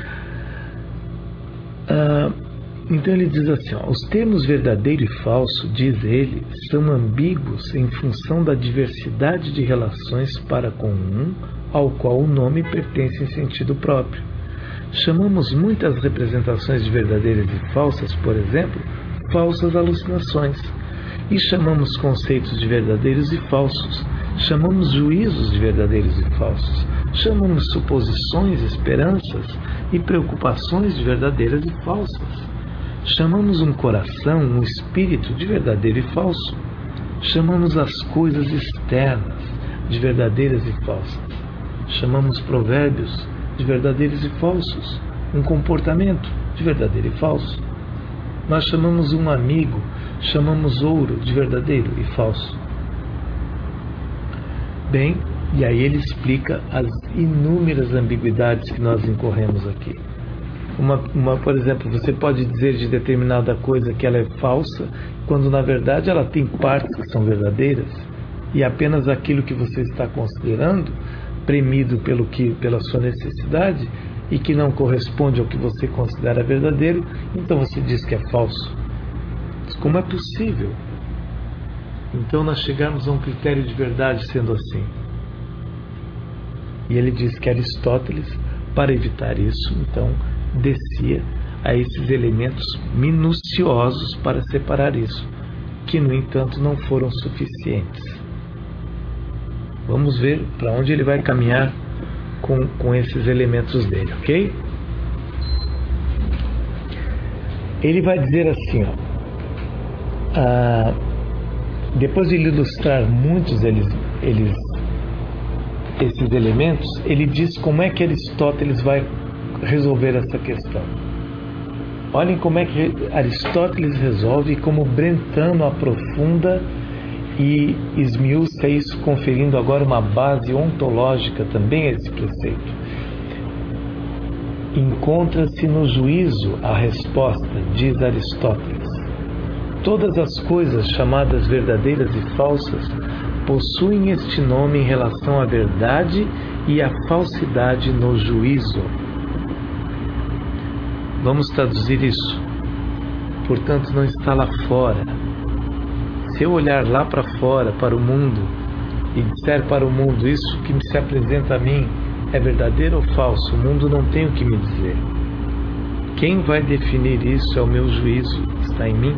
[SPEAKER 1] Então ele diz assim, os termos verdadeiro e falso, diz ele, são ambíguos em função da diversidade de relações para com um ao qual o nome pertence em sentido próprio. Chamamos muitas representações de verdadeiras e falsas, por exemplo, falsas alucinações. E chamamos conceitos de verdadeiros e falsos. Chamamos juízos de verdadeiros e falsos. Chamamos suposições, esperanças e preocupações de verdadeiras e falsas. Chamamos um coração, um espírito de verdadeiro e falso. Chamamos as coisas externas de verdadeiras e falsas. Chamamos provérbios de verdadeiros e falsos. Um comportamento de verdadeiro e falso. Nós chamamos um amigo, chamamos ouro de verdadeiro e falso. Bem, e aí ele explica as inúmeras ambiguidades que nós incorremos aqui. Por exemplo, você pode dizer de determinada coisa que ela é falsa, quando na verdade ela tem partes que são verdadeiras, e apenas aquilo que você está considerando, premido pela sua necessidade, e que não corresponde ao que você considera verdadeiro, então você diz que é falso. Mas como é possível? Então nós chegamos a um critério de verdade sendo assim. E ele diz que Aristóteles, para evitar isso, então, descia a esses elementos minuciosos para separar isso, que no entanto não foram suficientes. Vamos ver para onde ele vai caminhar com esses elementos dele, ok? Ele vai dizer assim, depois de ilustrar muitos esses elementos, ele diz como é que Aristóteles vai resolver essa questão. Olhem como é que Aristóteles resolve e como Brentano aprofunda e esmiuça isso, conferindo agora uma base ontológica também a esse preceito. Encontra-se no juízo a resposta, diz Aristóteles. Todas as coisas chamadas verdadeiras e falsas possuem este nome em relação à verdade e à falsidade no juízo. Vamos traduzir isso. Portanto, não está lá fora. Se eu olhar lá para fora, para o mundo, e disser para o mundo, isso que se apresenta a mim é verdadeiro ou falso, o mundo não tem o que me dizer. Quem vai definir isso é o meu juízo, está em mim.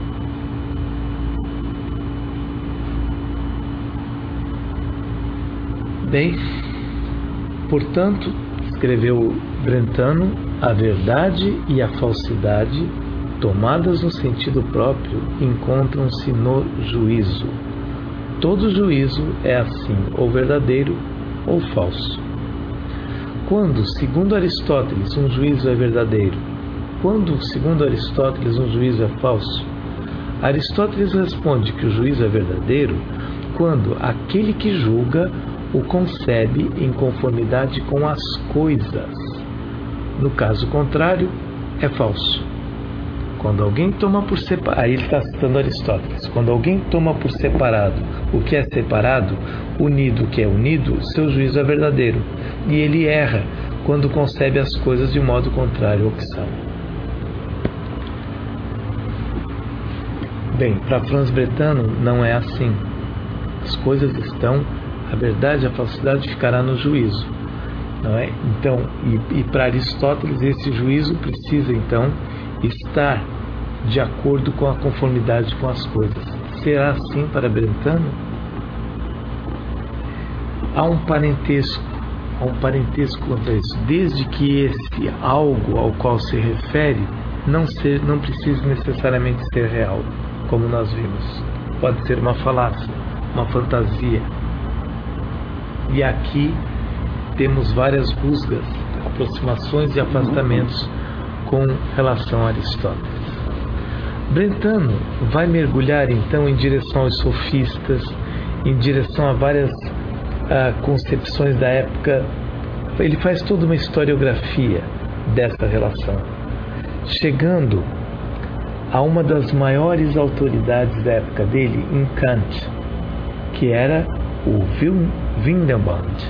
[SPEAKER 1] Bem, portanto, escreveu Brentano, a verdade e a falsidade, tomadas no sentido próprio, encontram-se no juízo. Todo juízo é assim, ou verdadeiro ou falso. Quando, segundo Aristóteles, um juízo é verdadeiro? Quando, segundo Aristóteles, um juízo é falso? Aristóteles responde que o juízo é verdadeiro quando aquele que julga o concebe em conformidade com as coisas. No caso contrário, é falso. Quando alguém toma por separado, aí ele está citando Aristóteles, quando alguém toma por separado o que é separado, unido o que é unido, seu juízo é verdadeiro, e ele erra quando concebe as coisas de modo contrário ao que são. Bem, para Franz Brentano não é assim. As coisas estão, a verdade e a falsidade ficará no juízo, não é? Então, e para Aristóteles esse juízo precisa então estar de acordo com a conformidade com as coisas. Será assim para Brentano? Há um parentesco quanto a isso, desde que esse algo ao qual se refere não precisa necessariamente ser real, como nós vimos. Pode ser uma falácia, uma fantasia. E aqui temos várias rusgas, aproximações e afastamentos com relação a Aristóteles. Brentano vai mergulhar então em direção aos sofistas, em direção a várias concepções da época. Ele faz toda uma historiografia dessa relação, chegando a uma das maiores autoridades da época dele, em Kant, que era o Windelband.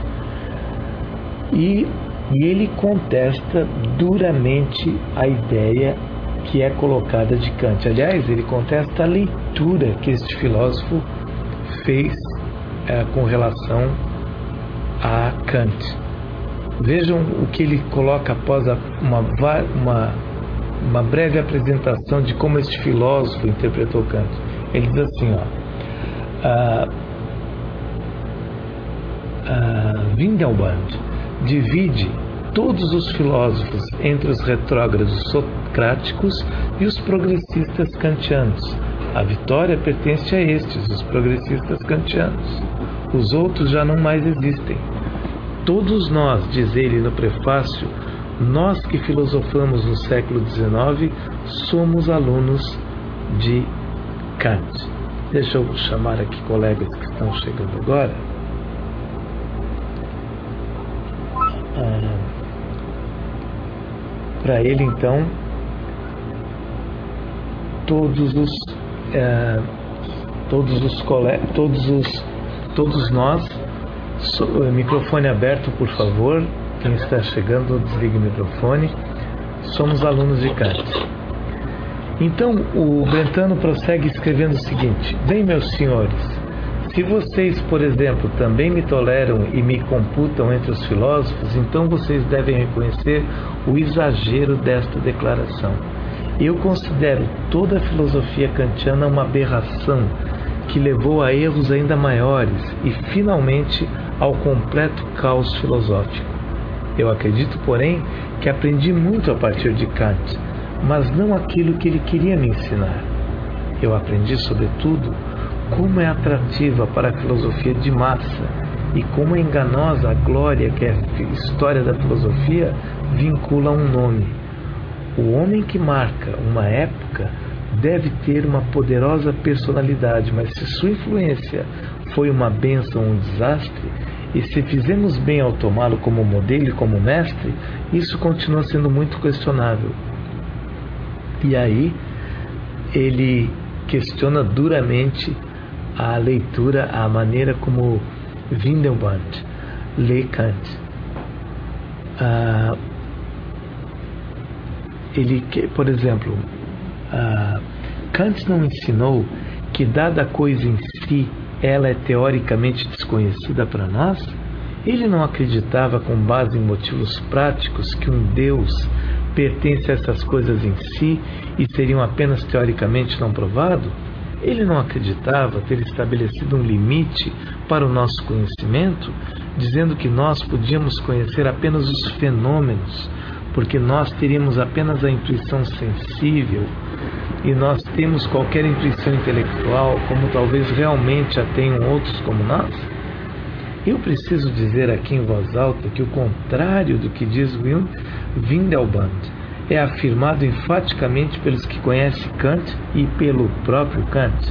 [SPEAKER 1] E ele contesta duramente a ideia que é colocada de Kant. Aliás, ele contesta a leitura que este filósofo fez com relação a Kant. Vejam o que ele coloca após uma breve apresentação de como este filósofo interpretou Kant. Ele diz assim, Windelband divide todos os filósofos entre os retrógrados socráticos e os progressistas kantianos. A vitória pertence a estes, os progressistas kantianos. Os outros já não mais existem. Todos nós, diz ele no prefácio, nós que filosofamos no século XIX, somos alunos de Kant. Deixa eu chamar aqui colegas que estão chegando agora. Para ele, então, todos nós, microfone aberto, por favor. Quem está chegando, desligue o microfone. Somos alunos de Kant. Então, o Brentano prossegue escrevendo o seguinte: bem, meus senhores, se vocês, por exemplo, também me toleram e me computam entre os filósofos, então vocês devem reconhecer o exagero desta declaração. Eu considero toda a filosofia kantiana uma aberração que levou a erros ainda maiores e, finalmente, ao completo caos filosófico. Eu acredito, porém, que aprendi muito a partir de Kant, mas não aquilo que ele queria me ensinar. Eu aprendi, sobretudo, como é atrativa para a filosofia de massa e como é enganosa a glória que a história da filosofia vincula a um nome. O homem que marca uma época deve ter uma poderosa personalidade, mas se sua influência foi uma bênção ou um desastre, e se fizemos bem ao tomá-lo como modelo e como mestre, isso continua sendo muito questionável. E aí ele questiona duramente a leitura, a maneira como Windelband lê Kant. Por exemplo, Kant não ensinou que, dada a coisa em si, ela é teoricamente desconhecida para nós? Ele não acreditava, com base em motivos práticos, que um Deus pertence a essas coisas em si e seriam apenas teoricamente não provado? Ele não acreditava ter estabelecido um limite para o nosso conhecimento, dizendo que nós podíamos conhecer apenas os fenômenos, porque nós teríamos apenas a intuição sensível e nós temos qualquer intuição intelectual, como talvez realmente a tenham outros como nós? Eu preciso dizer aqui em voz alta que o contrário do que diz Windelband é afirmado enfaticamente pelos que conhecem Kant e pelo próprio Kant.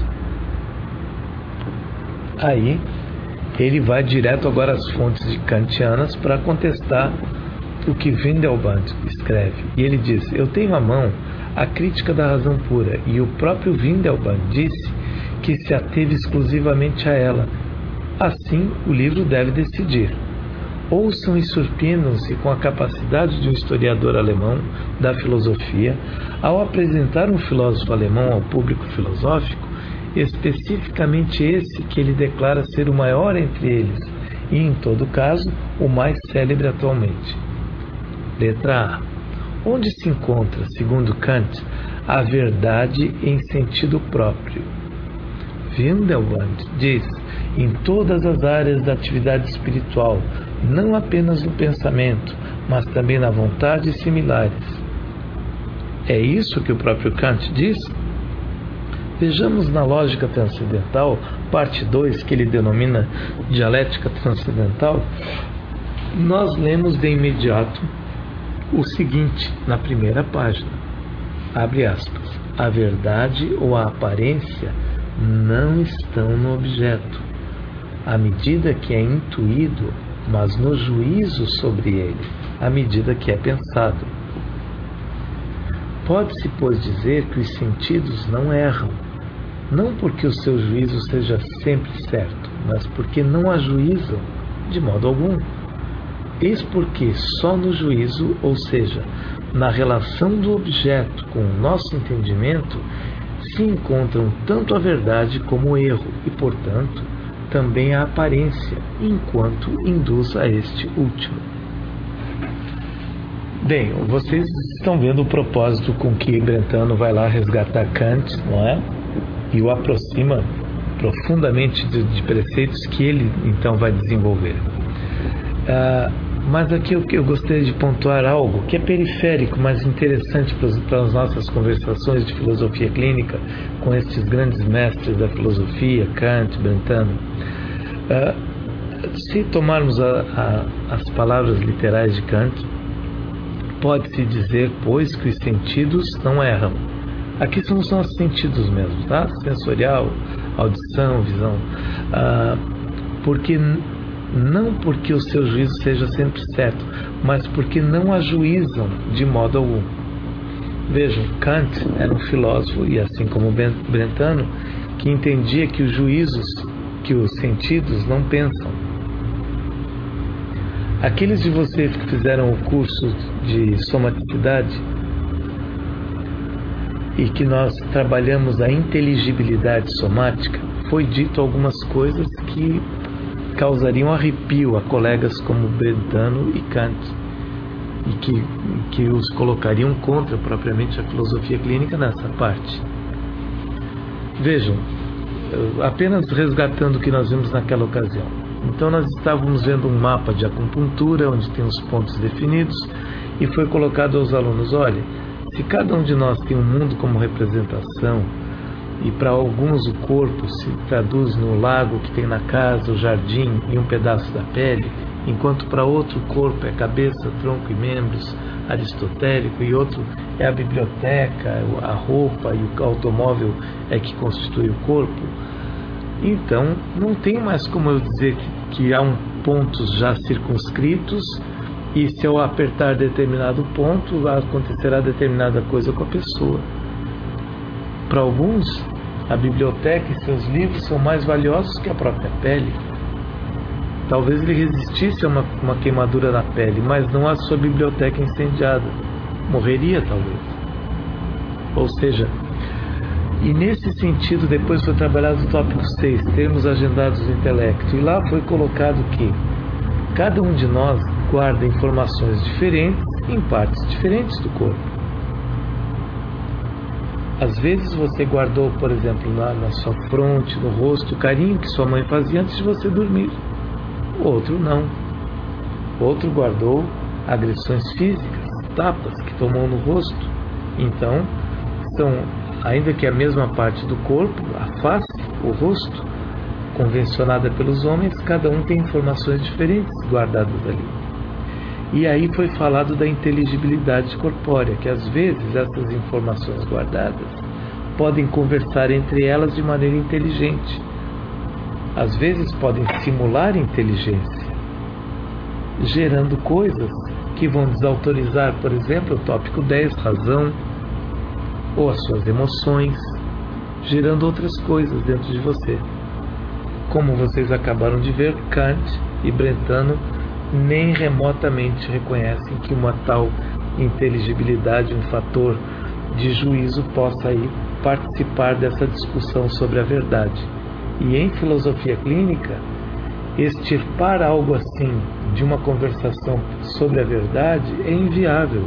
[SPEAKER 1] Aí ele vai direto agora às fontes de kantianas para contestar o que Windelband escreve. E ele diz: eu tenho à mão a crítica da razão pura, e o próprio Windelband disse que se ateve exclusivamente a ela. Assim, o livro deve decidir. Ouçam e surpreendam-se com a capacidade de um historiador alemão da filosofia, ao apresentar um filósofo alemão ao público filosófico, especificamente esse que ele declara ser o maior entre eles e, em todo caso, o mais célebre atualmente. Letra A. Onde se encontra, segundo Kant, a verdade em sentido próprio? Windelband diz: em todas as áreas da atividade espiritual, não apenas no pensamento, mas também na vontade e similares. É isso que o próprio Kant diz? Vejamos na Lógica Transcendental, parte 2, que ele denomina Dialética Transcendental. Nós lemos de imediato o seguinte na primeira página, abre aspas: a verdade ou a aparência não estão no objeto, à medida que é intuído, mas no juízo sobre ele, à medida que é pensado. Pode-se, pois, dizer que os sentidos não erram, não porque o seu juízo seja sempre certo, mas porque não ajuizam de modo algum. Eis porque só no juízo, ou seja, na relação do objeto com o nosso entendimento, se encontram tanto a verdade como o erro e, portanto, também a aparência, enquanto induz a este último. Bem, vocês estão vendo o propósito com que Brentano vai lá resgatar Kant, não é? E o aproxima profundamente de preceitos que ele então vai desenvolver. Mas aqui eu gostaria de pontuar algo que é periférico, mas interessante para as nossas conversações de filosofia clínica com estes grandes mestres da filosofia, Kant, Brentano. Se tomarmos as palavras literais de Kant, pode-se dizer, pois, que os sentidos não erram. Aqui são os sentidos mesmo, tá? Sensorial, audição, visão. Não porque o seu juízo seja sempre certo, mas porque não ajuizam de modo algum. Vejam, Kant era um filósofo, e assim como Brentano, que entendia que os juízos, que os sentidos não pensam. Aqueles de vocês que fizeram o curso de somaticidade e que nós trabalhamos a inteligibilidade somática, foi dito algumas coisas que causariam arrepio a colegas como Brentano e Kant, e que os colocariam contra propriamente a filosofia clínica nessa parte. Vejam, apenas resgatando o que nós vimos naquela ocasião. Então nós estávamos vendo um mapa de acupuntura, onde tem os pontos definidos, e foi colocado aos alunos: olha, se cada um de nós tem um mundo como representação, e para alguns o corpo se traduz no lago que tem na casa, o jardim e um pedaço da pele, enquanto para outro o corpo é cabeça, tronco e membros, aristotélico, e outro é a biblioteca, a roupa e o automóvel é que constitui o corpo. Então não tem mais como eu dizer que há pontos já circunscritos, e se eu apertar determinado ponto acontecerá determinada coisa com a pessoa. Para alguns, a biblioteca e seus livros são mais valiosos que a própria pele. Talvez ele resistisse a uma queimadura na pele, mas não a sua biblioteca incendiada. Morreria, talvez. Ou seja, e nesse sentido, depois foi trabalhado o tópico 6, termos agendados do intelecto, e lá foi colocado que cada um de nós guarda informações diferentes em partes diferentes do corpo. Às vezes você guardou, por exemplo, na sua fronte, no rosto, o carinho que sua mãe fazia antes de você dormir. Outro não. Outro guardou agressões físicas, tapas que tomou no rosto. Então, são, ainda que a mesma parte do corpo, a face, o rosto, convencionada pelos homens, cada um tem informações diferentes guardadas ali. E aí foi falado da inteligibilidade corpórea, que às vezes essas informações guardadas podem conversar entre elas de maneira inteligente. Às vezes podem simular inteligência, gerando coisas que vão desautorizar, por exemplo, o tópico 10, razão, ou as suas emoções, gerando outras coisas dentro de você. Como vocês acabaram de ver, Kant e Brentano nem remotamente reconhecem que uma tal inteligibilidade, um fator de juízo, possa aí participar dessa discussão sobre a verdade. E em filosofia clínica, extirpar algo assim de uma conversação sobre a verdade é inviável.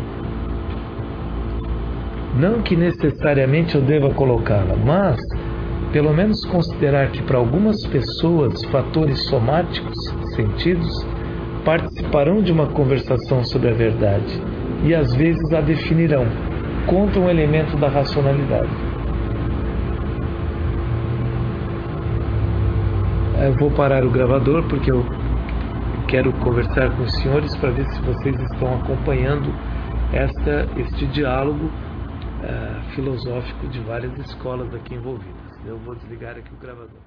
[SPEAKER 1] Não que necessariamente eu deva colocá-la, mas pelo menos considerar que para algumas pessoas fatores somáticos, sentidos, participarão de uma conversação sobre a verdade e às vezes a definirão contra um elemento da racionalidade. Eu vou parar o gravador porque eu quero conversar com os senhores para ver se vocês estão acompanhando este diálogo filosófico de várias escolas aqui envolvidas. Eu vou desligar aqui o gravador.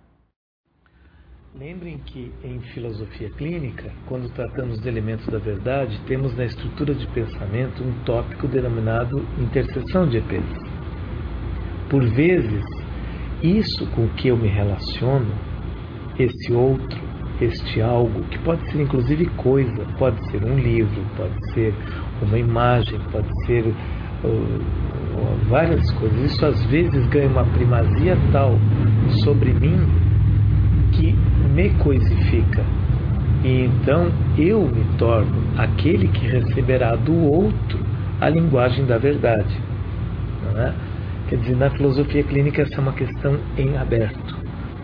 [SPEAKER 1] Lembrem que em filosofia clínica, quando tratamos de elementos da verdade, temos na estrutura de pensamento um tópico denominado interseção de EPs. Por vezes, isso com que eu me relaciono, esse outro, este algo, que pode ser inclusive coisa, pode ser um livro, pode ser uma imagem, pode ser várias coisas. Isso às vezes ganha uma primazia tal sobre mim que me coisifica. E então eu me torno aquele que receberá do outro a linguagem da verdade. Não é? Quer dizer, na filosofia clínica essa é uma questão em aberto.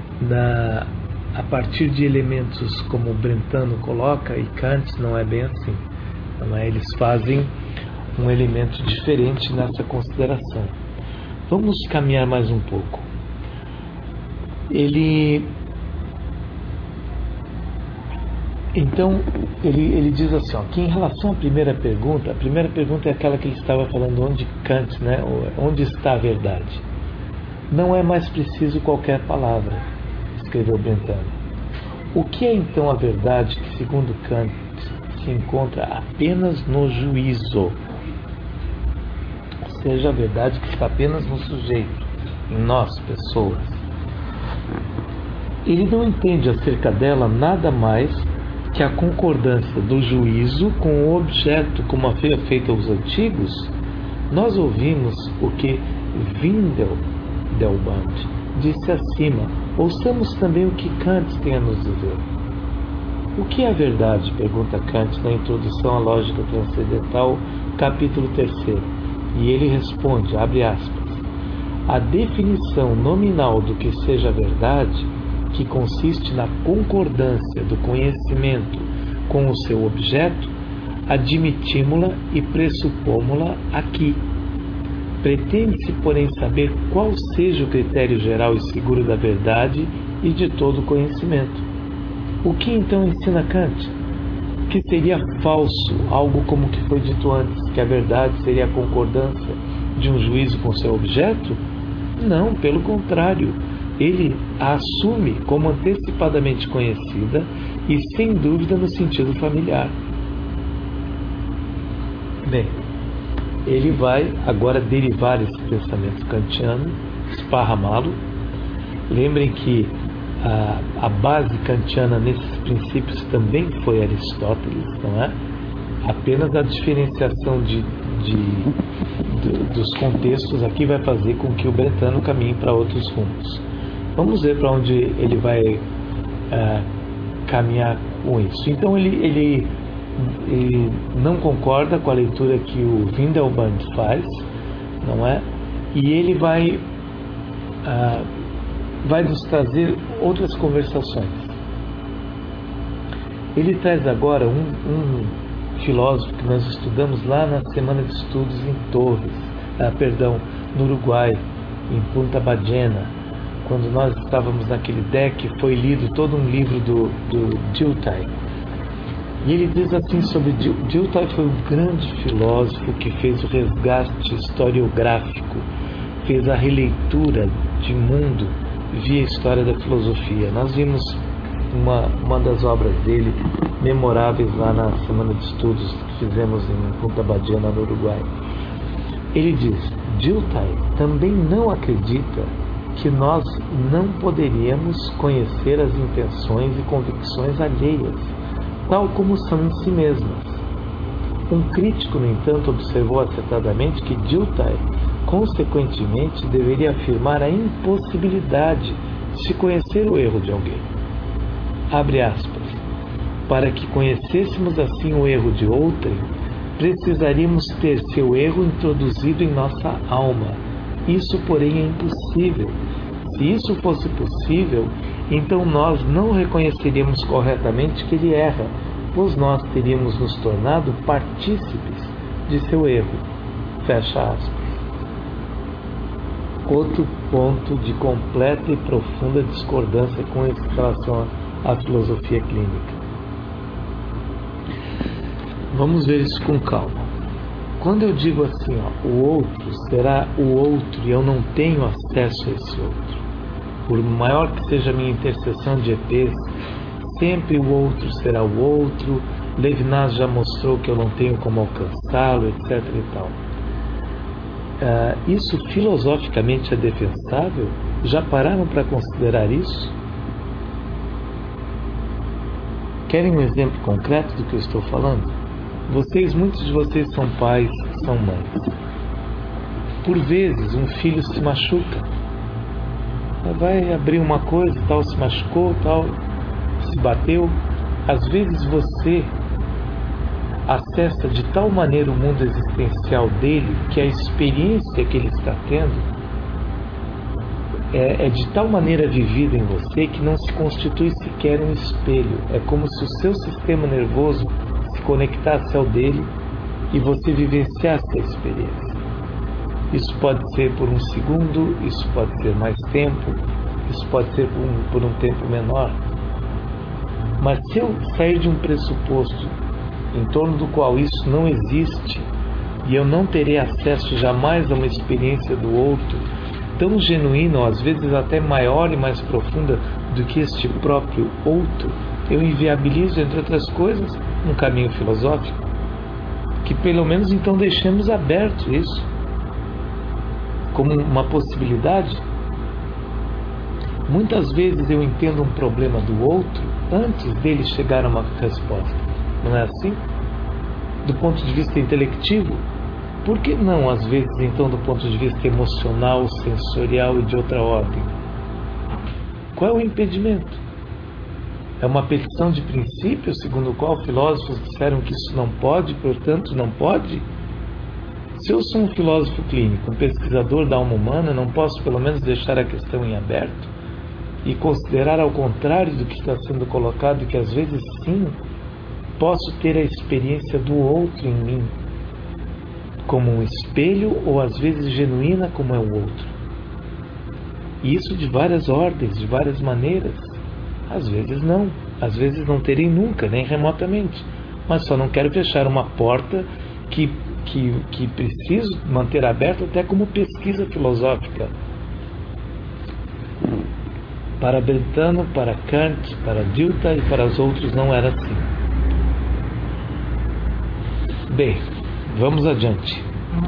[SPEAKER 1] A partir de elementos como Brentano coloca, e Kant não é bem assim. Não é? Eles fazem um elemento diferente nessa consideração. Vamos caminhar mais um pouco. Então, ele diz assim, ó, que em relação à primeira pergunta é aquela que ele estava falando onde Kant, né, onde está a verdade. Não é mais preciso qualquer palavra, escreveu Brentano. O que é então a verdade que, segundo Kant, se encontra apenas no juízo? Ou seja, a verdade que está apenas no sujeito, em nós, pessoas. Ele não entende acerca dela nada mais que a concordância do juízo com o objeto, como havia feito aos antigos. Nós ouvimos o que Windelband disse acima. Ouçamos também o que Kant tem a nos dizer. O que é a verdade? Pergunta Kant na Introdução à Lógica Transcendental, capítulo 3º. E ele responde, abre aspas, a definição nominal do que seja a verdade, que consiste na concordância do conhecimento com o seu objeto, admitimos-la e pressupomos-la aqui. Pretende-se, porém, saber qual seja o critério geral e seguro da verdade e de todo o conhecimento. O que então ensina Kant? Que seria falso, algo como o que foi dito antes, que a verdade seria a concordância de um juízo com seu objeto? Não, pelo contrário. Ele a assume como antecipadamente conhecida e sem dúvida no sentido familiar. Bem, ele vai agora derivar esse pensamento kantiano, esparramá-lo. Lembrem que a base kantiana nesses princípios também foi Aristóteles, não é? Apenas a diferenciação dos contextos aqui vai fazer com que o Brentano caminhe para outros rumos. Vamos ver para onde ele vai caminhar com isso. Então ele não concorda com a leitura que o Windelband faz, não é? E ele vai nos trazer outras conversações. Ele traz agora um filósofo que nós estudamos lá na Semana de Estudos em Torres, no Uruguai, em Punta Ballena. Quando nós estávamos naquele deck, foi lido todo um livro do Dilthey. E ele diz assim sobre Dilthey: foi um grande filósofo que fez o resgate historiográfico, fez a releitura de mundo via história da filosofia. Nós vimos uma das obras dele memoráveis lá na Semana de Estudos que fizemos em Punta Ballena, no Uruguai. Ele diz: Dilthey também não acredita que nós não poderíamos conhecer as intenções e convicções alheias, tal como são em si mesmas. Um crítico, no entanto, observou acertadamente que Dilthey consequentemente, deveria afirmar a impossibilidade de se conhecer o erro de alguém. Abre aspas. Para que conhecêssemos assim o erro de outrem, precisaríamos ter seu erro introduzido em nossa alma. Isso, porém, é impossível. Se isso fosse possível, então nós não reconheceríamos corretamente que ele erra, pois nós teríamos nos tornado partícipes de seu erro. Fecha aspas. Outro ponto de completa e profunda discordância com relação à filosofia clínica. Vamos ver isso com calma. Quando eu digo assim, o outro será o outro e eu não tenho acesso a esse outro, por maior que seja a minha intercessão de EPs, sempre o outro será o outro, Levinas já mostrou que eu não tenho como alcançá-lo, etc. e tal. Isso filosoficamente é defensável? Já pararam para considerar isso? Querem um exemplo concreto do que eu estou falando? Muitos de vocês são pais, são mães. Por vezes um filho se machuca, vai abrir uma coisa, tal, se machucou, tal, se bateu. Às vezes você acessa de tal maneira o mundo existencial dele que a experiência que ele está tendo é de tal maneira vivida em você que não se constitui sequer um espelho. É como se o seu sistema nervoso se conectasse ao dele e você vivenciasse a experiência. Isso pode ser por um segundo, isso pode ser mais tempo, isso pode ser por um tempo menor. Mas se eu sair de um pressuposto em torno do qual isso não existe, e eu não terei acesso jamais a uma experiência do outro tão genuína, ou às vezes até maior e mais profunda do que este próprio outro, eu inviabilizo, entre outras coisas, um caminho filosófico, que pelo menos então deixemos aberto isso, como uma possibilidade. Muitas vezes eu entendo um problema do outro antes dele chegar a uma resposta. Não é assim? Do ponto de vista intelectivo, por que não, às vezes, então, do ponto de vista emocional, sensorial e de outra ordem? Qual é o impedimento? É uma petição de princípio, segundo o qual filósofos disseram que isso não pode, portanto não pode? Se eu sou um filósofo clínico, um pesquisador da alma humana, não posso pelo menos deixar a questão em aberto e considerar ao contrário do que está sendo colocado, que às vezes sim, posso ter a experiência do outro em mim, como um espelho, ou às vezes genuína como é o outro. E isso de várias ordens, de várias maneiras. Às vezes não terei nunca, nem remotamente. Mas só não quero fechar uma porta que preciso manter aberta até como pesquisa filosófica. Para Brentano, para Kant, para Dilthey e para os outros não era assim. Bem, vamos adiante.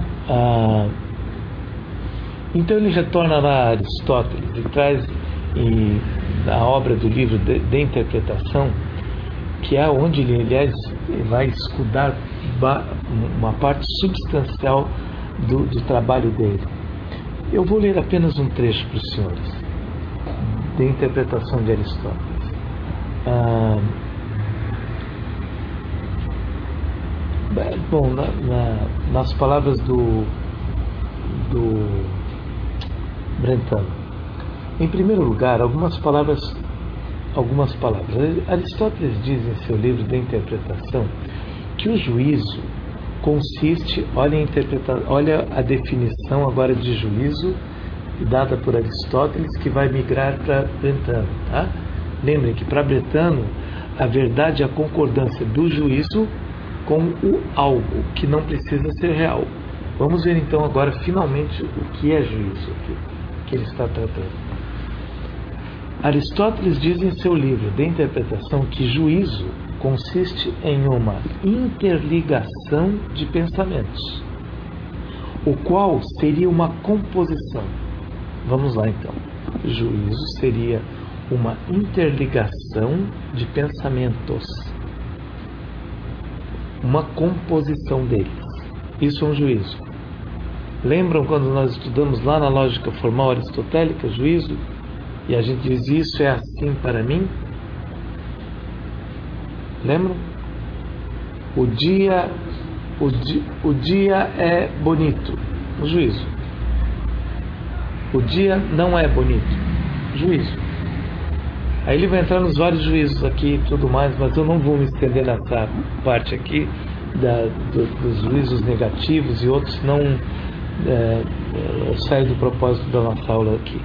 [SPEAKER 1] Então ele retorna lá a Aristóteles e traz a obra do livro de interpretação, que é onde ele, aliás, vai escudar uma parte substancial do trabalho dele. Eu vou ler apenas um trecho para os senhores, de interpretação de Aristóteles. Bom, nas palavras do Brentano. Em primeiro lugar, algumas palavras. Aristóteles diz em seu livro de interpretação que o juízo consiste, olha a definição agora de juízo dada por Aristóteles, que vai migrar para Brentano. Tá? Lembrem que para Brentano a verdade é a concordância do juízo com o algo que não precisa ser real. Vamos ver então agora finalmente o que é juízo aqui, que ele está tratando. Aristóteles diz em seu livro de interpretação que juízo consiste em uma interligação de pensamentos, o qual seria uma composição. Vamos lá então. Juízo seria uma interligação de pensamentos, uma composição deles. Isso é um juízo. Lembram quando nós estudamos lá na lógica formal aristotélica, juízo, e a gente diz isso é assim para mim? Lembram? O dia é bonito, o juízo. O dia não é bonito, juízo. Aí ele vai entrar nos vários juízos aqui e tudo mais, mas eu não vou me estender nessa parte aqui dos juízos negativos e outros, não sai do propósito da nossa aula aqui.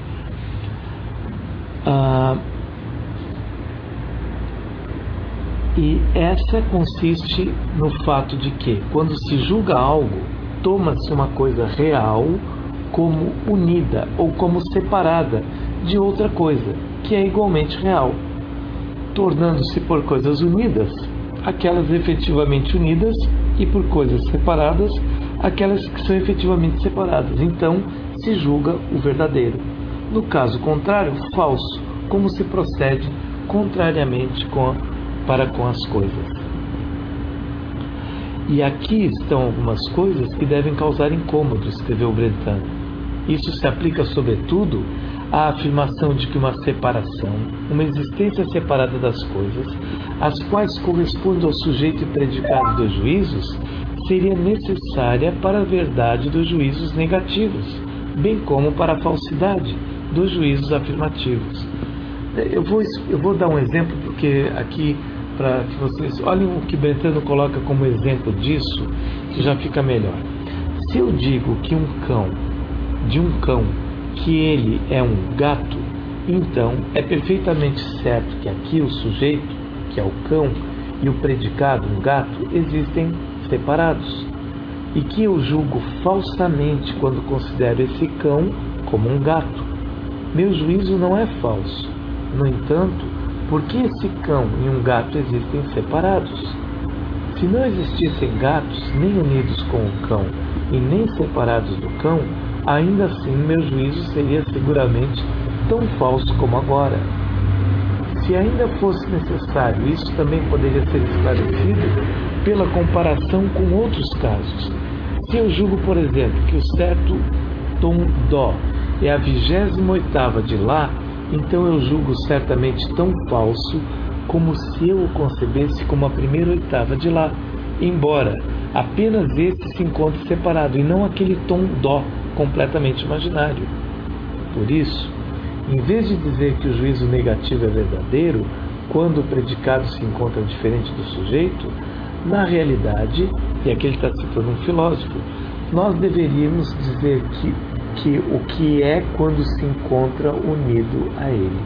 [SPEAKER 1] E essa consiste no fato de que, quando se julga algo, toma-se uma coisa real como unida ou como separada de outra coisa, que é igualmente real, tornando-se por coisas unidas aquelas efetivamente unidas e por coisas separadas aquelas que são efetivamente separadas. Então se julga o verdadeiro. No caso contrário, falso, como se procede contrariamente para com as coisas. E aqui estão algumas coisas que devem causar incômodo, escreveu Brentano. Isso se aplica sobretudo à afirmação de que uma separação, uma existência separada das coisas, as quais correspondem ao sujeito e predicado dos juízos, seria necessária para a verdade dos juízos negativos, bem como para a falsidade dos juízos afirmativos. Eu vou dar um exemplo, porque aqui, para que vocês olhem o que Brentano coloca como exemplo disso, que já fica melhor. Se eu digo que de um cão, que ele é um gato, então é perfeitamente certo que aqui o sujeito, que é o cão, e o predicado, um gato, existem separados, e que eu julgo falsamente quando considero esse cão como um gato. Meu juízo não é falso. No entanto, por que esse cão e um gato existem separados? Se não existissem gatos nem unidos com o cão e nem separados do cão, ainda assim meu juízo seria seguramente tão falso como agora. Se ainda fosse necessário, isso também poderia ser esclarecido pela comparação com outros casos. Se eu julgo, por exemplo, que o certo tom dó é a 28ª de lá, então eu julgo certamente tão falso como se eu o concebesse como a primeira oitava de lá, embora apenas esse se encontre separado e não aquele tom dó completamente imaginário. Por isso, em vez de dizer que o juízo negativo é verdadeiro, quando o predicado se encontra diferente do sujeito, na realidade, e aqui ele está citando um filósofo, nós deveríamos dizer que o que é quando se encontra unido a ele.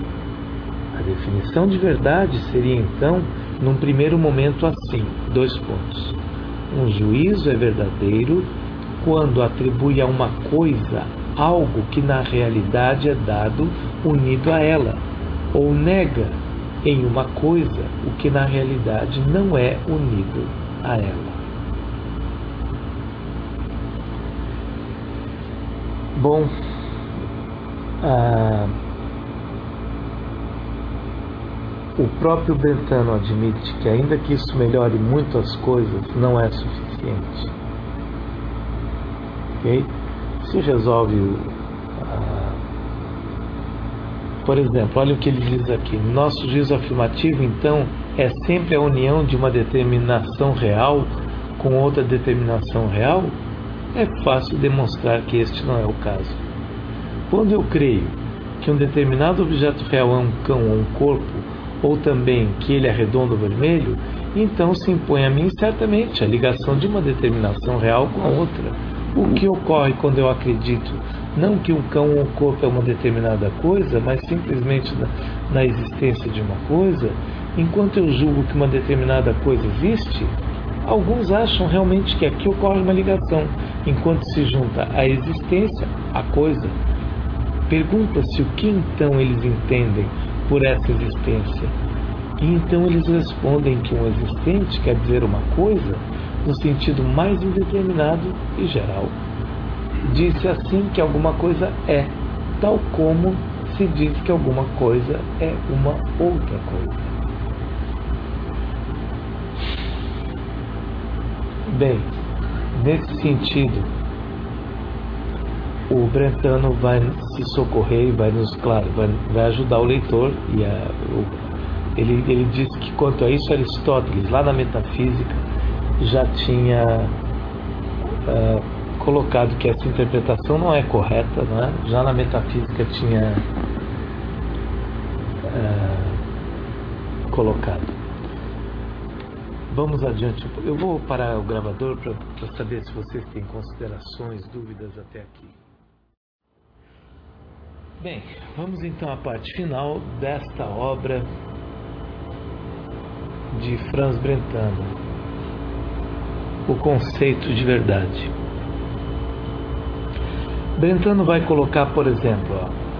[SPEAKER 1] A definição de verdade seria então, num primeiro momento, assim, 2 pontos. Um juízo é verdadeiro quando atribui a uma coisa algo que na realidade é dado unido a ela, ou nega em uma coisa o que na realidade não é unido a ela. Bom, o próprio Brentano admite que, ainda que isso melhore muito as coisas, não é suficiente. Okay? Se resolve, por exemplo, olha o que ele diz aqui: nosso juízo afirmativo, então, é sempre a união de uma determinação real com outra determinação real? É fácil demonstrar que este não é o caso. Quando eu creio que um determinado objeto real é um cão ou um corpo, ou também que ele é redondo ou vermelho, então se impõe a mim certamente a ligação de uma determinação real com a outra. O que ocorre quando eu acredito não que um cão ou um corpo é uma determinada coisa, mas simplesmente na existência de uma coisa, enquanto eu julgo que uma determinada coisa existe, alguns acham realmente que aqui ocorre uma ligação, enquanto se junta a existência à coisa. Pergunta-se o que então eles entendem por essa existência. E então eles respondem que um existente quer dizer uma coisa no sentido mais indeterminado e geral. Diz-se assim que alguma coisa é, tal como se diz que alguma coisa é uma outra coisa. Bem, nesse sentido, o Brentano vai se socorrer e vai vai ajudar o leitor. Ele diz que quanto a isso, Aristóteles, lá na Metafísica, já tinha colocado que essa interpretação não é correta, não é? Já na Metafísica tinha colocado. Vamos adiante. Eu vou parar o gravador para saber se vocês têm considerações, dúvidas até aqui. Bem, vamos então à parte final desta obra de Franz Brentano, o conceito de verdade. Brentano vai colocar, por exemplo,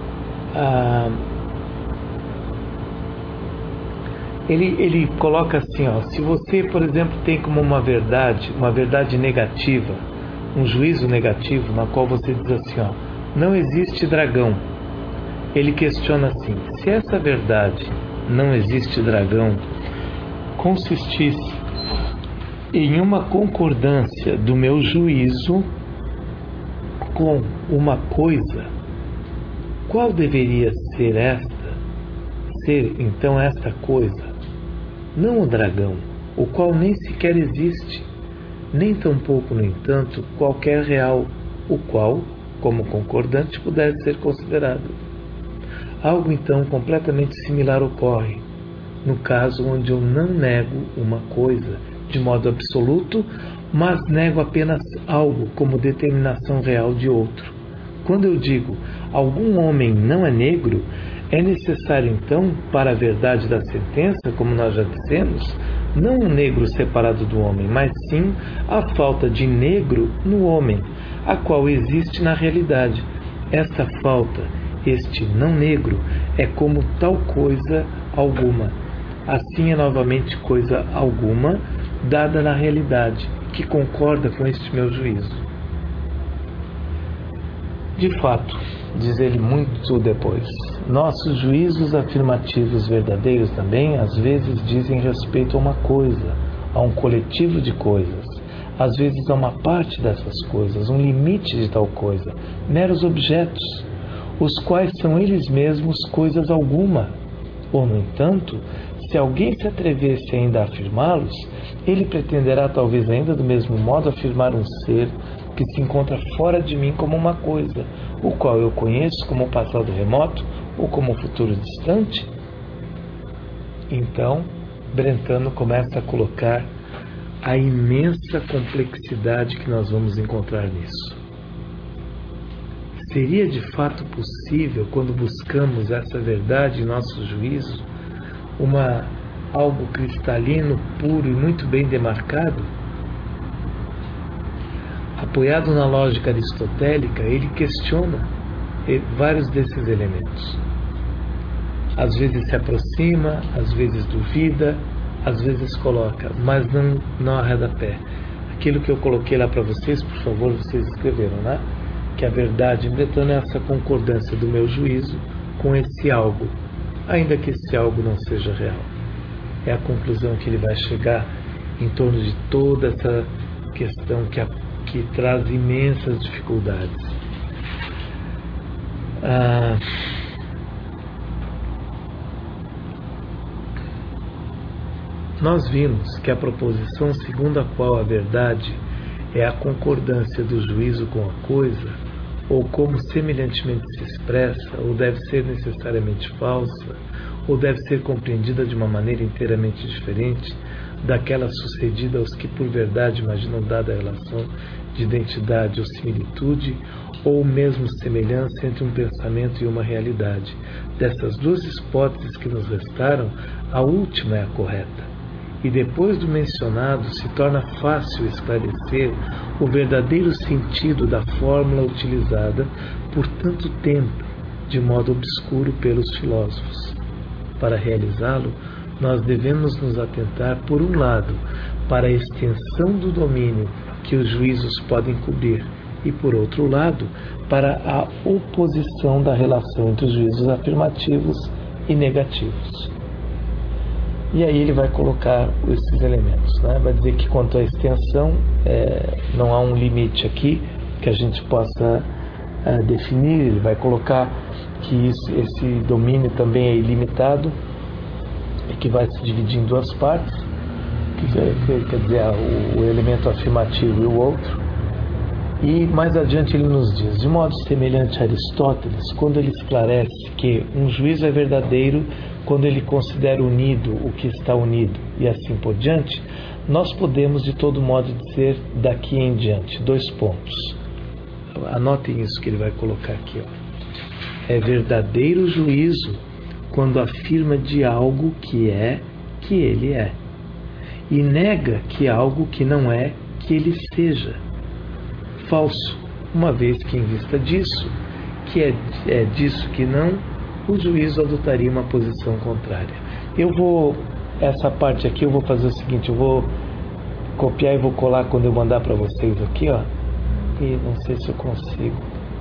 [SPEAKER 1] ele coloca assim, se você, por exemplo, tem como uma verdade negativa, um juízo negativo, na qual você diz assim, não existe dragão. Ele questiona assim: se essa verdade, não existe dragão, consistisse em uma concordância do meu juízo com uma coisa, qual deveria ser então esta coisa? Não o dragão, o qual nem sequer existe, nem tampouco, no entanto, qualquer real, o qual, como concordante, pudesse ser considerado. Algo então completamente similar ocorre no caso onde eu não nego uma coisa de modo absoluto, mas nego apenas algo como determinação real de outro. Quando eu digo algum homem não é negro, é necessário então, para a verdade da sentença, como nós já dissemos, não um negro separado do homem, mas sim a falta de negro no homem, a qual existe na realidade. Esta falta, este não negro, é como tal coisa alguma. Assim é novamente coisa alguma, dada na realidade, que concorda com este meu juízo. De fato, diz ele muito depois, nossos juízos afirmativos verdadeiros também às vezes dizem respeito a uma coisa, a um coletivo de coisas, às vezes a uma parte dessas coisas, um limite de tal coisa, meros objetos, os quais são eles mesmos coisas alguma. Ou, no entanto, se alguém se atrevesse ainda a afirmá-los, ele pretenderá talvez ainda do mesmo modo afirmar um ser que se encontra fora de mim como uma coisa, o qual eu conheço como um passado remoto ou como um futuro distante. Então, Brentano começa a colocar a imensa complexidade que nós vamos encontrar nisso. Seria de fato possível, quando buscamos essa verdade em nosso juízo, algo cristalino, puro e muito bem demarcado? Apoiado na lógica aristotélica, ele questiona vários desses elementos. Às vezes se aproxima, às vezes duvida, às vezes coloca, mas não arreda pé. Aquilo que eu coloquei lá para vocês, por favor, vocês escreveram, né? Que a verdade em Brentano é essa concordância do meu juízo com esse algo, ainda que esse algo não seja real. É a conclusão que ele vai chegar em torno de toda essa questão que traz imensas dificuldades. Nós vimos que a proposição segundo a qual a verdade é a concordância do juízo com a coisa, ou como semelhantemente se expressa, ou deve ser necessariamente falsa, ou deve ser compreendida de uma maneira inteiramente diferente daquela sucedida aos que por verdade imaginam dada a relação de identidade ou similitude, ou mesmo semelhança entre um pensamento e uma realidade. Dessas duas hipóteses que nos restaram, a última é a correta. E depois do mencionado, se torna fácil esclarecer o verdadeiro sentido da fórmula utilizada por tanto tempo, de modo obscuro pelos filósofos. Para realizá-lo, nós devemos nos atentar, por um lado, para a extensão do domínio que os juízos podem cobrir, e, por outro lado, para a oposição da relação entre os juízos afirmativos e negativos. E aí ele vai colocar esses elementos, né? Vai dizer que quanto à extensão, não há um limite aqui que a gente possa definir, ele vai colocar que esse domínio também é ilimitado e que vai se dividir em duas partes, quer dizer, o elemento afirmativo e o outro. E mais adiante ele nos diz: de modo semelhante a Aristóteles, quando ele esclarece que um juízo é verdadeiro quando ele considera unido o que está unido e assim por diante, nós podemos de todo modo dizer daqui em diante, 2 pontos. Anotem isso que ele vai colocar aqui, ó. É verdadeiro juízo quando afirma de algo que ele é, e nega que algo que não é, que ele seja falso, uma vez que em vista disso, que é disso que não, o juízo adotaria uma posição contrária. Essa parte aqui eu vou fazer o seguinte, eu vou copiar e vou colar quando eu mandar para vocês aqui, ó. E não sei se eu consigo.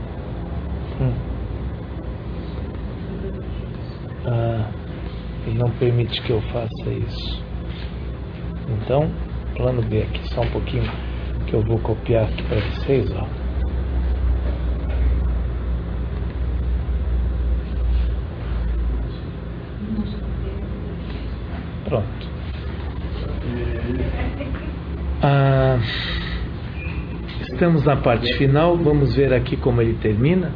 [SPEAKER 1] Ele não permite que eu faça isso. Então, plano B aqui, só um pouquinho que eu vou copiar aqui para vocês, ó. Pronto. Estamos na parte final, vamos ver aqui como ele termina.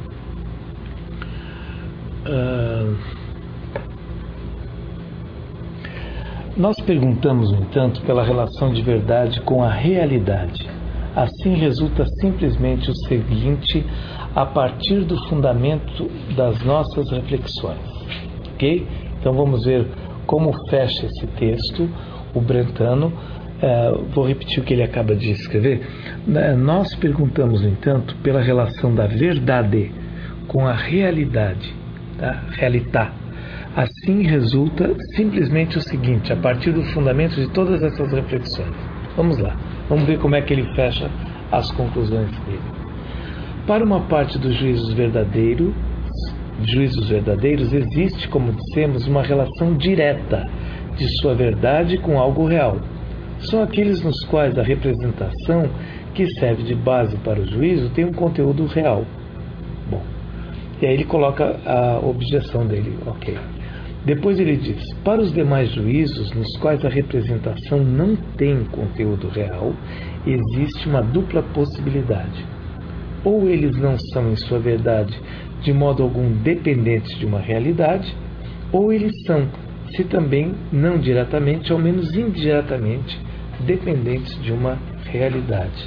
[SPEAKER 1] Nós perguntamos, no entanto, pela relação de verdade com a realidade. Assim resulta simplesmente o seguinte, a partir do fundamento das nossas reflexões. Ok? Então vamos ver como fecha esse texto, o Brentano. Vou repetir o que ele acaba de escrever. Nós perguntamos, no entanto, pela relação da verdade com a realidade, tá? Realità. Assim resulta simplesmente o seguinte, a partir do fundamento de todas essas reflexões. Vamos lá, vamos ver como é que ele fecha as conclusões dele. Para uma parte dos juízos verdadeiros, existe, como dissemos, uma relação direta de sua verdade com algo real. São aqueles nos quais a representação que serve de base para o juízo tem um conteúdo real. Bom, e aí ele coloca a objeção dele, ok. Depois ele diz, para os demais juízos nos quais a representação não tem conteúdo real, existe uma dupla possibilidade. Ou eles não são em sua verdade de modo algum dependentes de uma realidade, ou eles são, se também não diretamente, ao menos indiretamente, dependentes de uma realidade.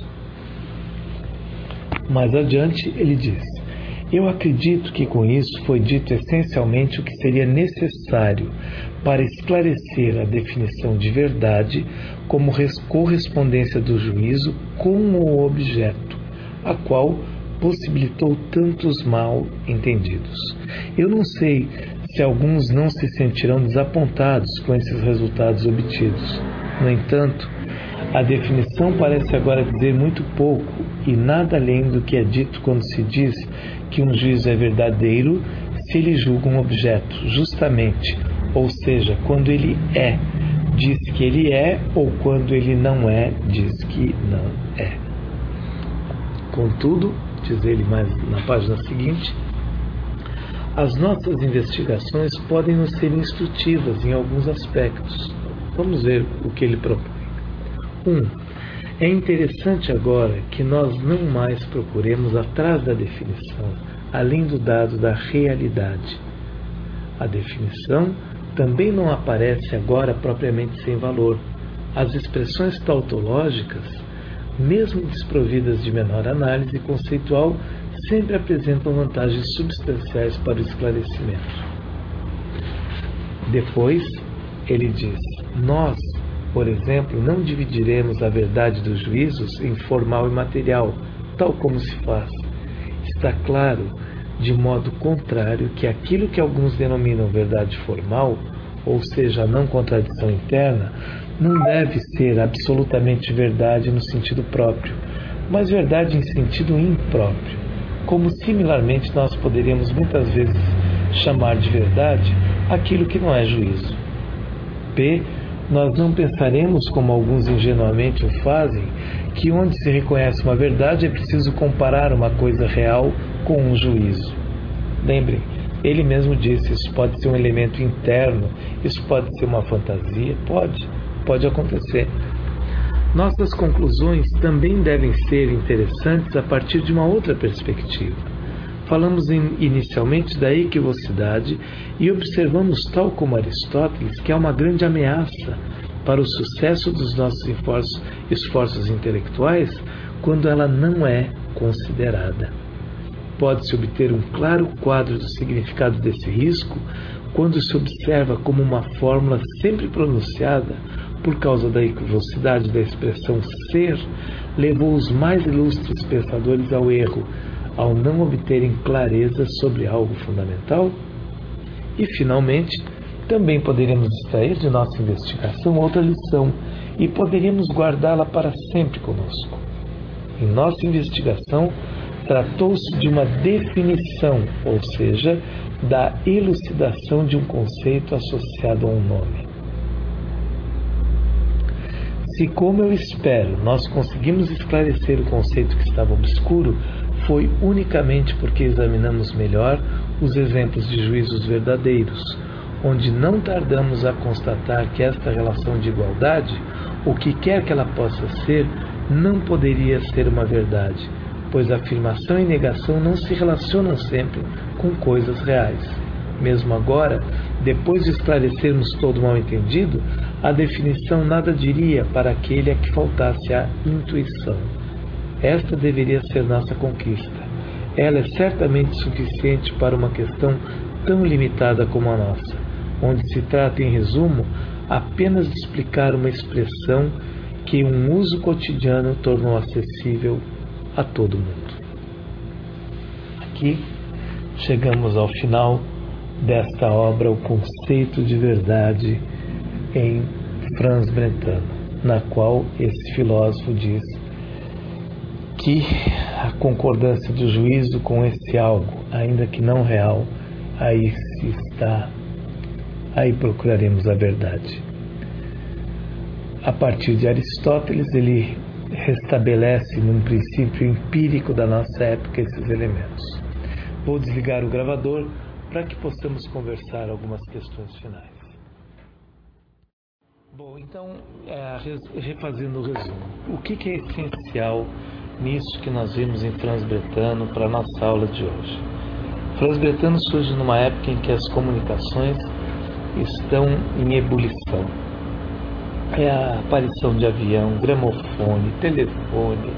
[SPEAKER 1] Mais adiante ele diz, eu acredito que com isso foi dito essencialmente o que seria necessário para esclarecer a definição de verdade como correspondência do juízo com o objeto, a qual possibilitou tantos mal entendidos. Eu não sei se alguns não se sentirão desapontados com esses resultados obtidos. No entanto, a definição parece agora dizer muito pouco e nada além do que é dito quando se diz que um juízo é verdadeiro se ele julga um objeto, justamente, ou seja, quando ele é, diz que ele é, ou quando ele não é, diz que não é. Contudo, diz ele mais na página seguinte, as nossas investigações podem nos ser instrutivas em alguns aspectos. Vamos ver o que ele propõe. 1. É interessante agora que nós não mais procuremos atrás da definição, além do dado da realidade. A definição também não aparece agora propriamente sem valor. As expressões tautológicas, mesmo desprovidas de menor análise conceitual, sempre apresentam vantagens substanciais para o esclarecimento. Depois, ele diz, nós, por exemplo, não dividiremos a verdade dos juízos em formal e material, tal como se faz. Está claro, de modo contrário, que aquilo que alguns denominam verdade formal, ou seja, a não contradição interna, não deve ser absolutamente verdade no sentido próprio, mas verdade em sentido impróprio, como similarmente nós poderíamos muitas vezes chamar de verdade aquilo que não é juízo. P. Nós não pensaremos, como alguns ingenuamente o fazem, que onde se reconhece uma verdade é preciso comparar uma coisa real com um juízo. Lembrem, ele mesmo disse, isso pode ser um elemento interno, isso pode ser uma fantasia, pode acontecer. Nossas conclusões também devem ser interessantes a partir de uma outra perspectiva. Falamos inicialmente da equivocidade e observamos, tal como Aristóteles, que há uma grande ameaça para o sucesso dos nossos esforços intelectuais quando ela não é considerada. Pode-se obter um claro quadro do significado desse risco quando se observa como uma fórmula sempre pronunciada, por causa da equivocidade da expressão ser, levou os mais ilustres pensadores ao erro, ao não obterem clareza sobre algo fundamental? E, finalmente, também poderemos extrair de nossa investigação outra lição e poderíamos guardá-la para sempre conosco. Em nossa investigação, tratou-se de uma definição, ou seja, da elucidação de um conceito associado a um nome. Se, como eu espero, nós conseguimos esclarecer o conceito que estava obscuro, foi unicamente porque examinamos melhor os exemplos de juízos verdadeiros, onde não tardamos a constatar que esta relação de igualdade, o que quer que ela possa ser, não poderia ser uma verdade, pois afirmação e negação não se relacionam sempre com coisas reais. Mesmo agora, depois de esclarecermos todo o mal-entendido, a definição nada diria para aquele a que faltasse a intuição. Esta deveria ser nossa conquista. Ela é certamente suficiente para uma questão tão limitada como a nossa, onde se trata, em resumo, apenas de explicar uma expressão que um uso cotidiano tornou acessível a todo mundo. Aqui chegamos ao final desta obra, O Conceito de Verdade, em Franz Brentano, na qual esse filósofo diz que a concordância do juízo com esse algo, ainda que não real, aí se está, aí procuraremos a verdade. A partir de Aristóteles, ele restabelece num princípio empírico da nossa época esses elementos. Vou desligar o gravador para que possamos conversar algumas questões finais. Bom, então, refazendo o resumo, o que é essencial nisso que nós vimos em Franz Brentano para a nossa aula de hoje? Franz Brentano surge numa época em que as comunicações estão em ebulição. É a aparição de avião, gramofone, telefone,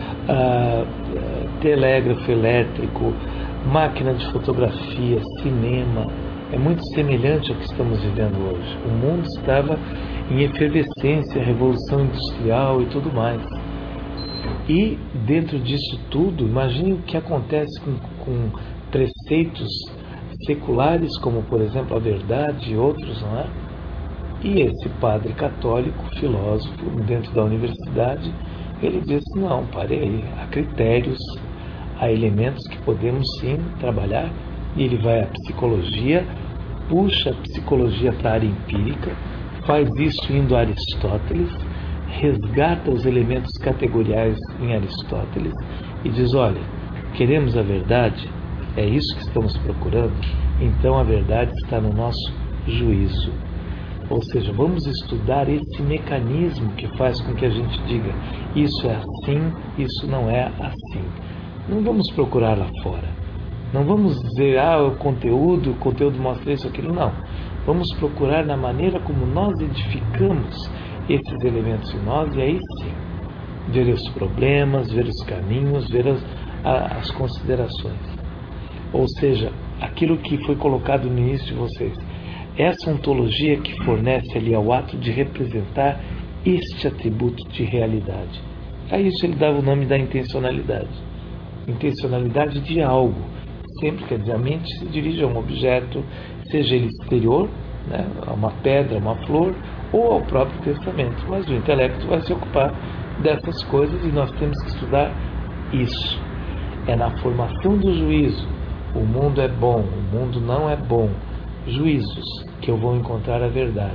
[SPEAKER 1] telégrafo elétrico, máquina de fotografia, cinema. É muito semelhante ao que estamos vivendo hoje. O mundo estava em efervescência, revolução industrial e tudo mais. E dentro disso tudo, imagine o que acontece com preceitos seculares, como por exemplo a verdade e outros, não é? E esse padre católico, filósofo, dentro da universidade, ele disse, não, pare aí, há critérios, há elementos que podemos sim trabalhar, e ele vai à psicologia, puxa a psicologia para a área empírica, faz isso indo a Aristóteles, resgata os elementos categoriais em Aristóteles e diz, olha, queremos a verdade, é isso que estamos procurando, então a verdade está no nosso juízo. Ou seja, vamos estudar esse mecanismo que faz com que a gente diga isso é assim, isso não é assim. Não vamos procurar lá fora. Não vamos dizer, o conteúdo mostra isso, aquilo, não. Vamos procurar na maneira como nós edificamos esses elementos em nós, e aí sim, ver os problemas, ver os caminhos, ver as considerações. Ou seja, aquilo que foi colocado no início de vocês, essa ontologia que fornece ali ao ato de representar este atributo de realidade. A isso ele dava o nome da intencionalidade. Intencionalidade de algo. Sempre, quer dizer, a mente se dirige a um objeto, seja ele exterior, né, a uma pedra, uma flor, ou ao próprio pensamento. Mas o intelecto vai se ocupar dessas coisas e nós temos que estudar isso. É na formação do juízo. O mundo é bom, o mundo não é bom. Juízos, que eu vou encontrar a verdade.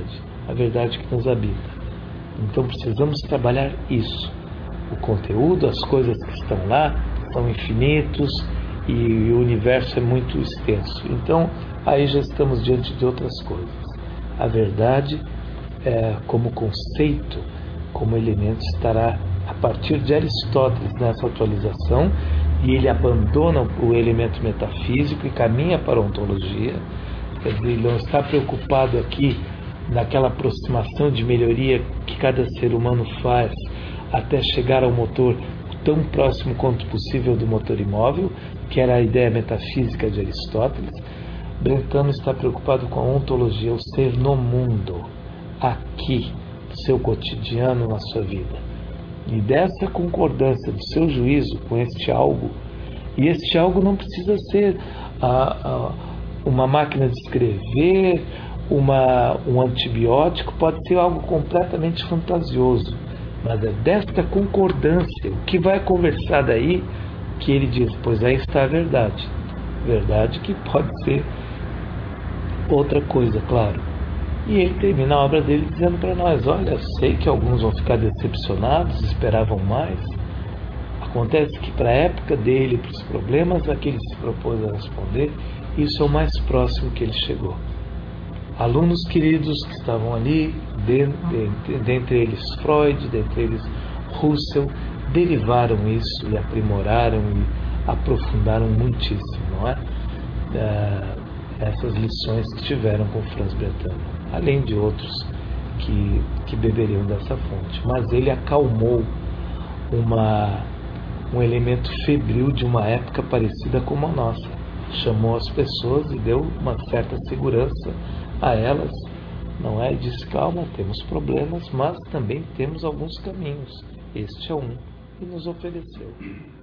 [SPEAKER 1] a verdade que nos habita. Então precisamos trabalhar isso. O conteúdo, as coisas que estão lá são infinitos e o universo é muito extenso. Então aí já estamos diante de outras coisas. A verdade, como conceito, como elemento, estará a partir de Aristóteles nessa atualização, e ele abandona o elemento metafísico e caminha para a ontologia. Quer dizer, ele não está preocupado aqui naquela aproximação de melhoria que cada ser humano faz até chegar ao motor tão próximo quanto possível do motor imóvel, que era a ideia metafísica de Aristóteles. Brentano está preocupado com a ontologia, o ser no mundo, aqui, seu cotidiano, na sua vida. E dessa concordância do seu juízo com este algo, e este algo não precisa ser uma máquina de escrever, um antibiótico, pode ser algo completamente fantasioso, mas é desta concordância, o que vai conversar daí, que ele diz, pois aí está a verdade. Verdade que pode ser outra coisa, claro. E ele termina a obra dele dizendo para nós, olha, sei que alguns vão ficar decepcionados, esperavam mais. Acontece que para a época dele, para os problemas a que ele se propôs a responder, isso é o mais próximo que ele chegou. Alunos queridos que estavam ali, dentre eles Freud, dentre eles Russell, derivaram isso e aprimoraram e aprofundaram muitíssimo, não é? Essas lições que tiveram com Franz Brentano, além de outros que beberiam dessa fonte. Mas ele acalmou um elemento febril de uma época parecida com a nossa. Chamou as pessoas e deu uma certa segurança a elas, não é? E disse, calma, temos problemas, mas também temos alguns caminhos. Este é um, e nos ofereceu.